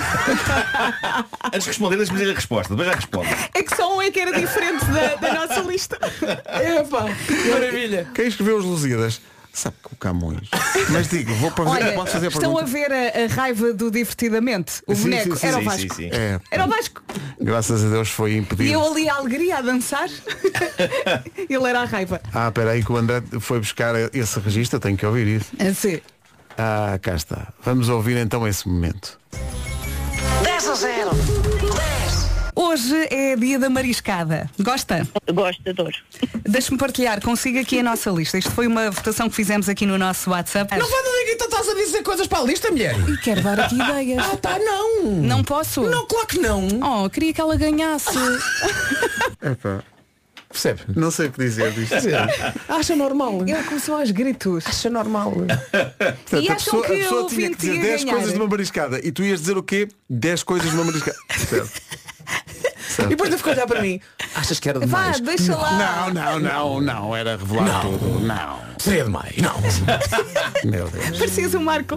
Antes de responder, deixa-me dizer-lhe a resposta, depois já responde. É que só um é que era diferente da, da nossa lista. Epá, que maravilha. Quem escreveu os Lusíadas? Sabe que o Camões. Mas digo, vou para Olha, posso fazer a estão pergunta. a ver a, a raiva do Divertidamente. O Sim, boneco sim, sim, era sim, o Vasco. sim, sim. É, Era o Vasco. graças a Deus foi E impedido. eu ali a alegria a dançar. Ele era a raiva. Ah, espera aí que o André foi buscar esse registro, tenho que ouvir isso. Assim. Ah, cá está. Vamos ouvir então esse momento. dez a zero. dez. Hoje é dia da mariscada. Gosta? Gosto, adoro. Deixe-me partilhar consigo aqui a nossa lista. Isto foi uma votação que fizemos aqui no nosso WhatsApp. Não vai dizer que então estás a dizer coisas para a lista, mulher. E quero dar aqui ideias. Ah, tá, não. Não posso? Não, claro que não. Oh, queria que ela ganhasse. Epá, Percebe? não sei o que dizer disto. Acha normal. Ele começou aos gritos. Acha normal. Portanto, E a acham pessoa, que a pessoa o tinha que ouvinte dizer ia dez ganhar? coisas numa mariscada e tu ias dizer o quê? dez coisas numa mariscada. Certo. E depois de ficar a olhar para mim. Achas que era Vá, demais? deixa lá. Não, não, não, não. Era revelar Não. tudo. Não. Seria demais. Não. Meu Deus. Parecias o Marco.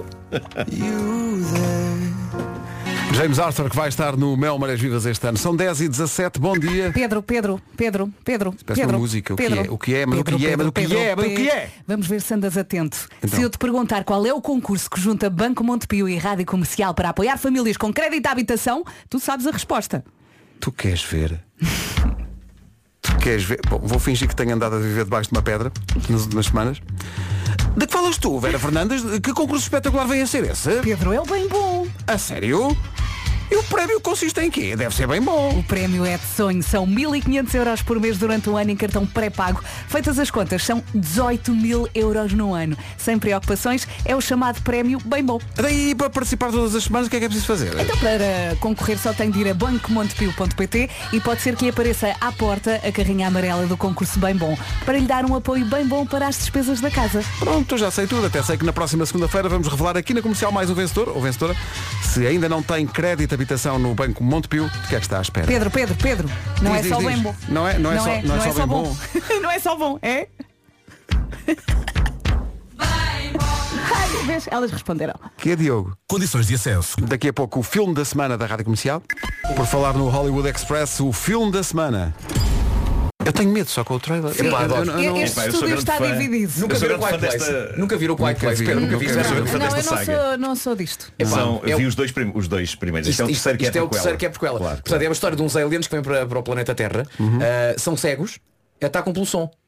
James Arthur que vai estar no Mel Marés Vivas este ano. São dez e dezassete, bom dia. Pedro, Pedro, Pedro, Pedro, Parece Pedro. uma música, o que Pedro, é? O que é? Mas o Pedro, que é? Mas Pedro, o que Pedro, é? Mas o que é? Vamos ver se andas atento. Então. Se eu te perguntar qual é o concurso que junta Banco Montepio e Rádio Comercial para apoiar famílias com crédito à habitação, tu sabes a resposta. Tu queres ver? Tu queres ver? Bom, vou fingir que tenho andado a viver debaixo de uma pedra nas últimas semanas. De que falas tu, Vera Fernandes? Que concurso espetacular vem a ser esse? Pedro, é o bem bom. A sério? E o prémio consiste em quê? Deve ser bem bom. O prémio é de sonho. São mil e quinhentos euros por mês durante um ano em cartão pré-pago. Feitas as contas, são dezoito mil euros no ano. Sem preocupações, é o chamado prémio bem bom. Daí, para participar todas as semanas, o que é que é preciso fazer? Então, para concorrer só tem de ir a banco montepio ponto pt e pode ser que apareça à porta a carrinha amarela do concurso Bem Bom, para lhe dar um apoio bem bom para as despesas da casa. Pronto, já sei tudo. Até sei que na próxima segunda-feira vamos revelar aqui na Comercial mais um vencedor, ou vencedora. Se ainda não tem crédito de habitação no Banco Montepio, o que é que está à espera? Pedro, Pedro, Pedro, não Diz, é diz, só diz. bem bom. Não é, não é só- não é só bem bom. não é só bom, é? Ai, vês? Elas responderam. Que é, Diogo? Condições de acesso. Daqui a pouco o filme da semana da Rádio Comercial. Por falar no Hollywood Express, o filme da semana. Eu tenho medo só com o trailer. Sim. Epá, adoro. eu não- eu não- Este Epá, eu sou estúdio grande está fã. dividido. Eu Nunca sou viram o grande Quiet fã Place. desta- Nunca viram o Quiet Nunca Place. vi, Pedro, nunca nunca vi. vi. Espera, Sou espera. grande fã Não, eu desta não saga. sou, não sou disto. São, É eu vi o- os dois, prim- os dois primeiros. Isto é o Isto, terceiro que é isto é o prequela. terceiro que é prequela. Claro. Portanto, é uma história de uns aliens que vêm para, para o planeta Terra. Uh, são cegos, atacam pelo som.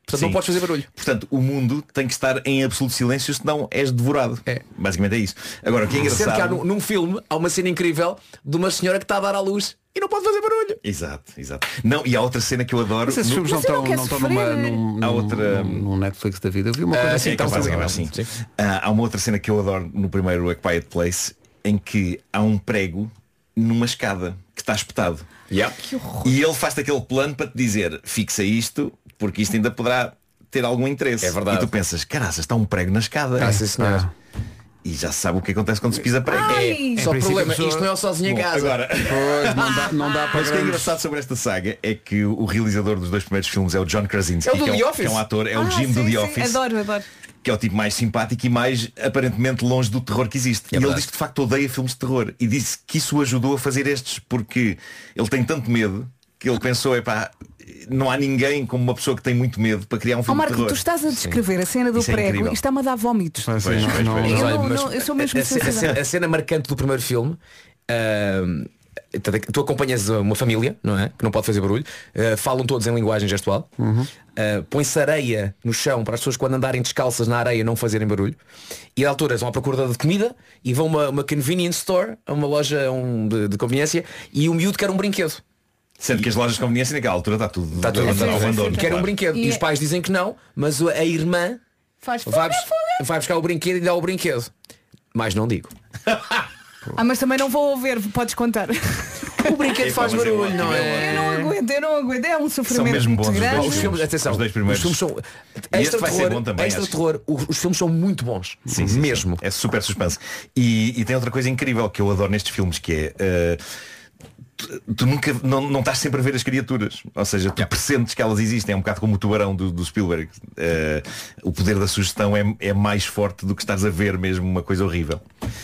Portanto, Sim. não podes fazer barulho. Portanto, o mundo tem que estar em absoluto silêncio, senão és devorado. É. Basicamente é isso. Agora, o que é Sendo que há, engraçado... num, num filme há uma cena incrível de uma senhora que está a dar à luz e não pode fazer barulho. Exato, exato. Não, e há outra cena que eu adoro. Mas esses no- filmes não Mas eu não estão quero não estão sofrer. numa, num, Há outra- num, num Netflix da vida. Eu vi uma coisa Ah, assim. sim, É capaz de então, acabar sim. assim. Sim. Ah, há uma outra cena que eu adoro no primeiro A Quiet Place, em que há um prego numa escada que está espetado. Yeah. E ele faz aquele plano para te dizer, fixa isto, porque isto ainda poderá ter algum interesse. É verdade. E tu pensas, caraças, está um prego na escada. Ah, sim, senhor. E já se sabe o que acontece quando se pisa prego. Ai. Só o princípio, problema, a pessoa- isto não é o sozinho em Bom, casa. agora, Pois, não dá, não dá para mas o que é grandes- engraçado sobre esta saga é que o realizador dos dois primeiros filmes é o John Krasinski, É o do que, é The um, Office. que é um ator, é o Ah, Jim do sim, The sim. Office, Adoro, adoro. que é o tipo mais simpático e mais aparentemente longe do terror que existe. É e ele verdade. diz que de facto odeia filmes de terror e disse que isso o ajudou a fazer estes porque ele tem tanto medo que ele pensou, epá, não há ninguém como uma pessoa que tem muito medo para criar um Ó filme Marco, de terror. tu estás a descrever a cena do Isso é prego incrível. e está-me a dar vómitos. Pois, Pois, não- pois, não- pois. Eu Olha, não- mas não- eu sou mesmo a, a, ce- a, sensível. ce- a cena marcante do primeiro filme, ahm, tu acompanhas uma família, não é? Que não pode fazer barulho, ah, falam todos em linguagem gestual, ah, põe-se areia no chão para as pessoas quando andarem descalças na areia não fazerem barulho, e a alturas vão à procura de comida e vão a uma, uma convenience store, a uma loja um, de, de conveniência, e o miúdo quer um brinquedo. Sendo que as lojas de conveniência naquela altura está tudo, Está tudo abandonado. abandonado. abandono, Quer um claro. brinquedo. E, E os é- pais dizem que não, mas a irmã Faz vai, fogo, bus- vai buscar o brinquedo e dá o brinquedo. Mas não digo. Ah, mas também não vou ouvir, podes contar. O brinquedo Epá, faz mas é barulho, ótimo, não é é? Eu não aguento, eu não aguento. É um São sofrimento mesmo muito bons os grande. dois Os filmes, atenção, Os dois primeiros. os filmes são E este extra vai ser terror, bom também, extra acho. terror. Os, os filmes são muito bons, Sim, sim, mesmo. sim. É super suspense. E, e tem outra coisa incrível que eu adoro nestes filmes, que é eh, tu, tu nunca não, não estás sempre a ver as criaturas. Ou seja, tu pressentes que elas existem. É um bocado como o tubarão do, do Spielberg. Eh, o poder da sugestão é, é mais forte do que estás a ver mesmo uma coisa horrível.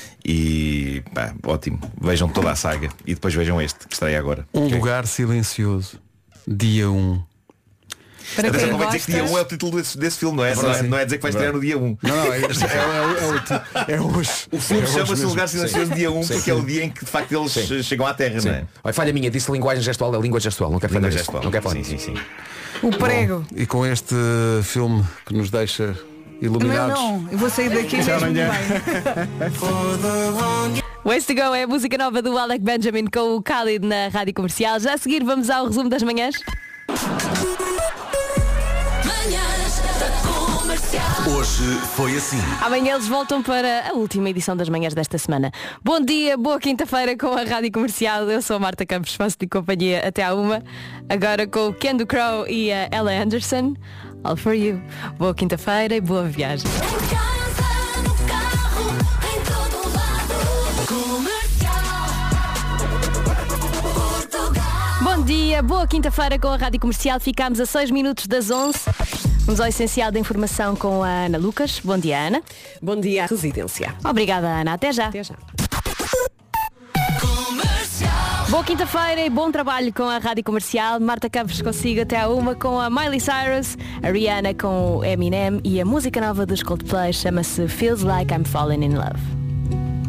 E pá, ótimo. Vejam toda a saga e depois vejam este que estreia agora. Um lugar silencioso. Dia um. Para Atenção, quem não vai dizer que dia gosta, um é o título desse, desse filme, não é? Não é, não é dizer que vai estrear no dia um. Não, não, é, é, é, é, é, é hoje. O filme é hoje chama-se mesmo. Lugar Silencioso dia um Sim. porque é o dia em que de facto eles Sim. chegam à Terra, Sim. não é? Olha, falha minha, disse linguagem gestual, é língua gestual, não quero Língua falar gestual. Não quero falar Sim, nisso. sim, sim. o prego. E com este filme que nos deixa Não, iluminados. não, eu vou sair daqui Até mesmo amanhã. bem. Ways to Go é a música nova do Alec Benjamin com o Khalid na Rádio Comercial. Já a seguir vamos ao resumo das manhãs. Hoje foi assim. Amanhã eles voltam para a última edição das manhãs desta semana. Bom dia, boa quinta-feira com a Rádio Comercial. Eu sou a Marta Campos, faço-te companhia até à uma. Agora com o Ken do Crow e a Ella Anderson. All for you. Boa quinta-feira e boa viagem. Bom dia, boa quinta-feira com a Rádio Comercial. Ficámos a seis minutos das onze. Vamos ao essencial da informação com a Ana Lucas. Bom dia, Ana. Bom dia, Residência. Obrigada, Ana. Até já. Até já. Boa quinta-feira e bom trabalho com a Rádio Comercial. Marta Campos consigo até à uma com a Miley Cyrus, a Rihanna com o Eminem e a música nova dos Coldplay chama-se Feels Like I'm Falling in Love.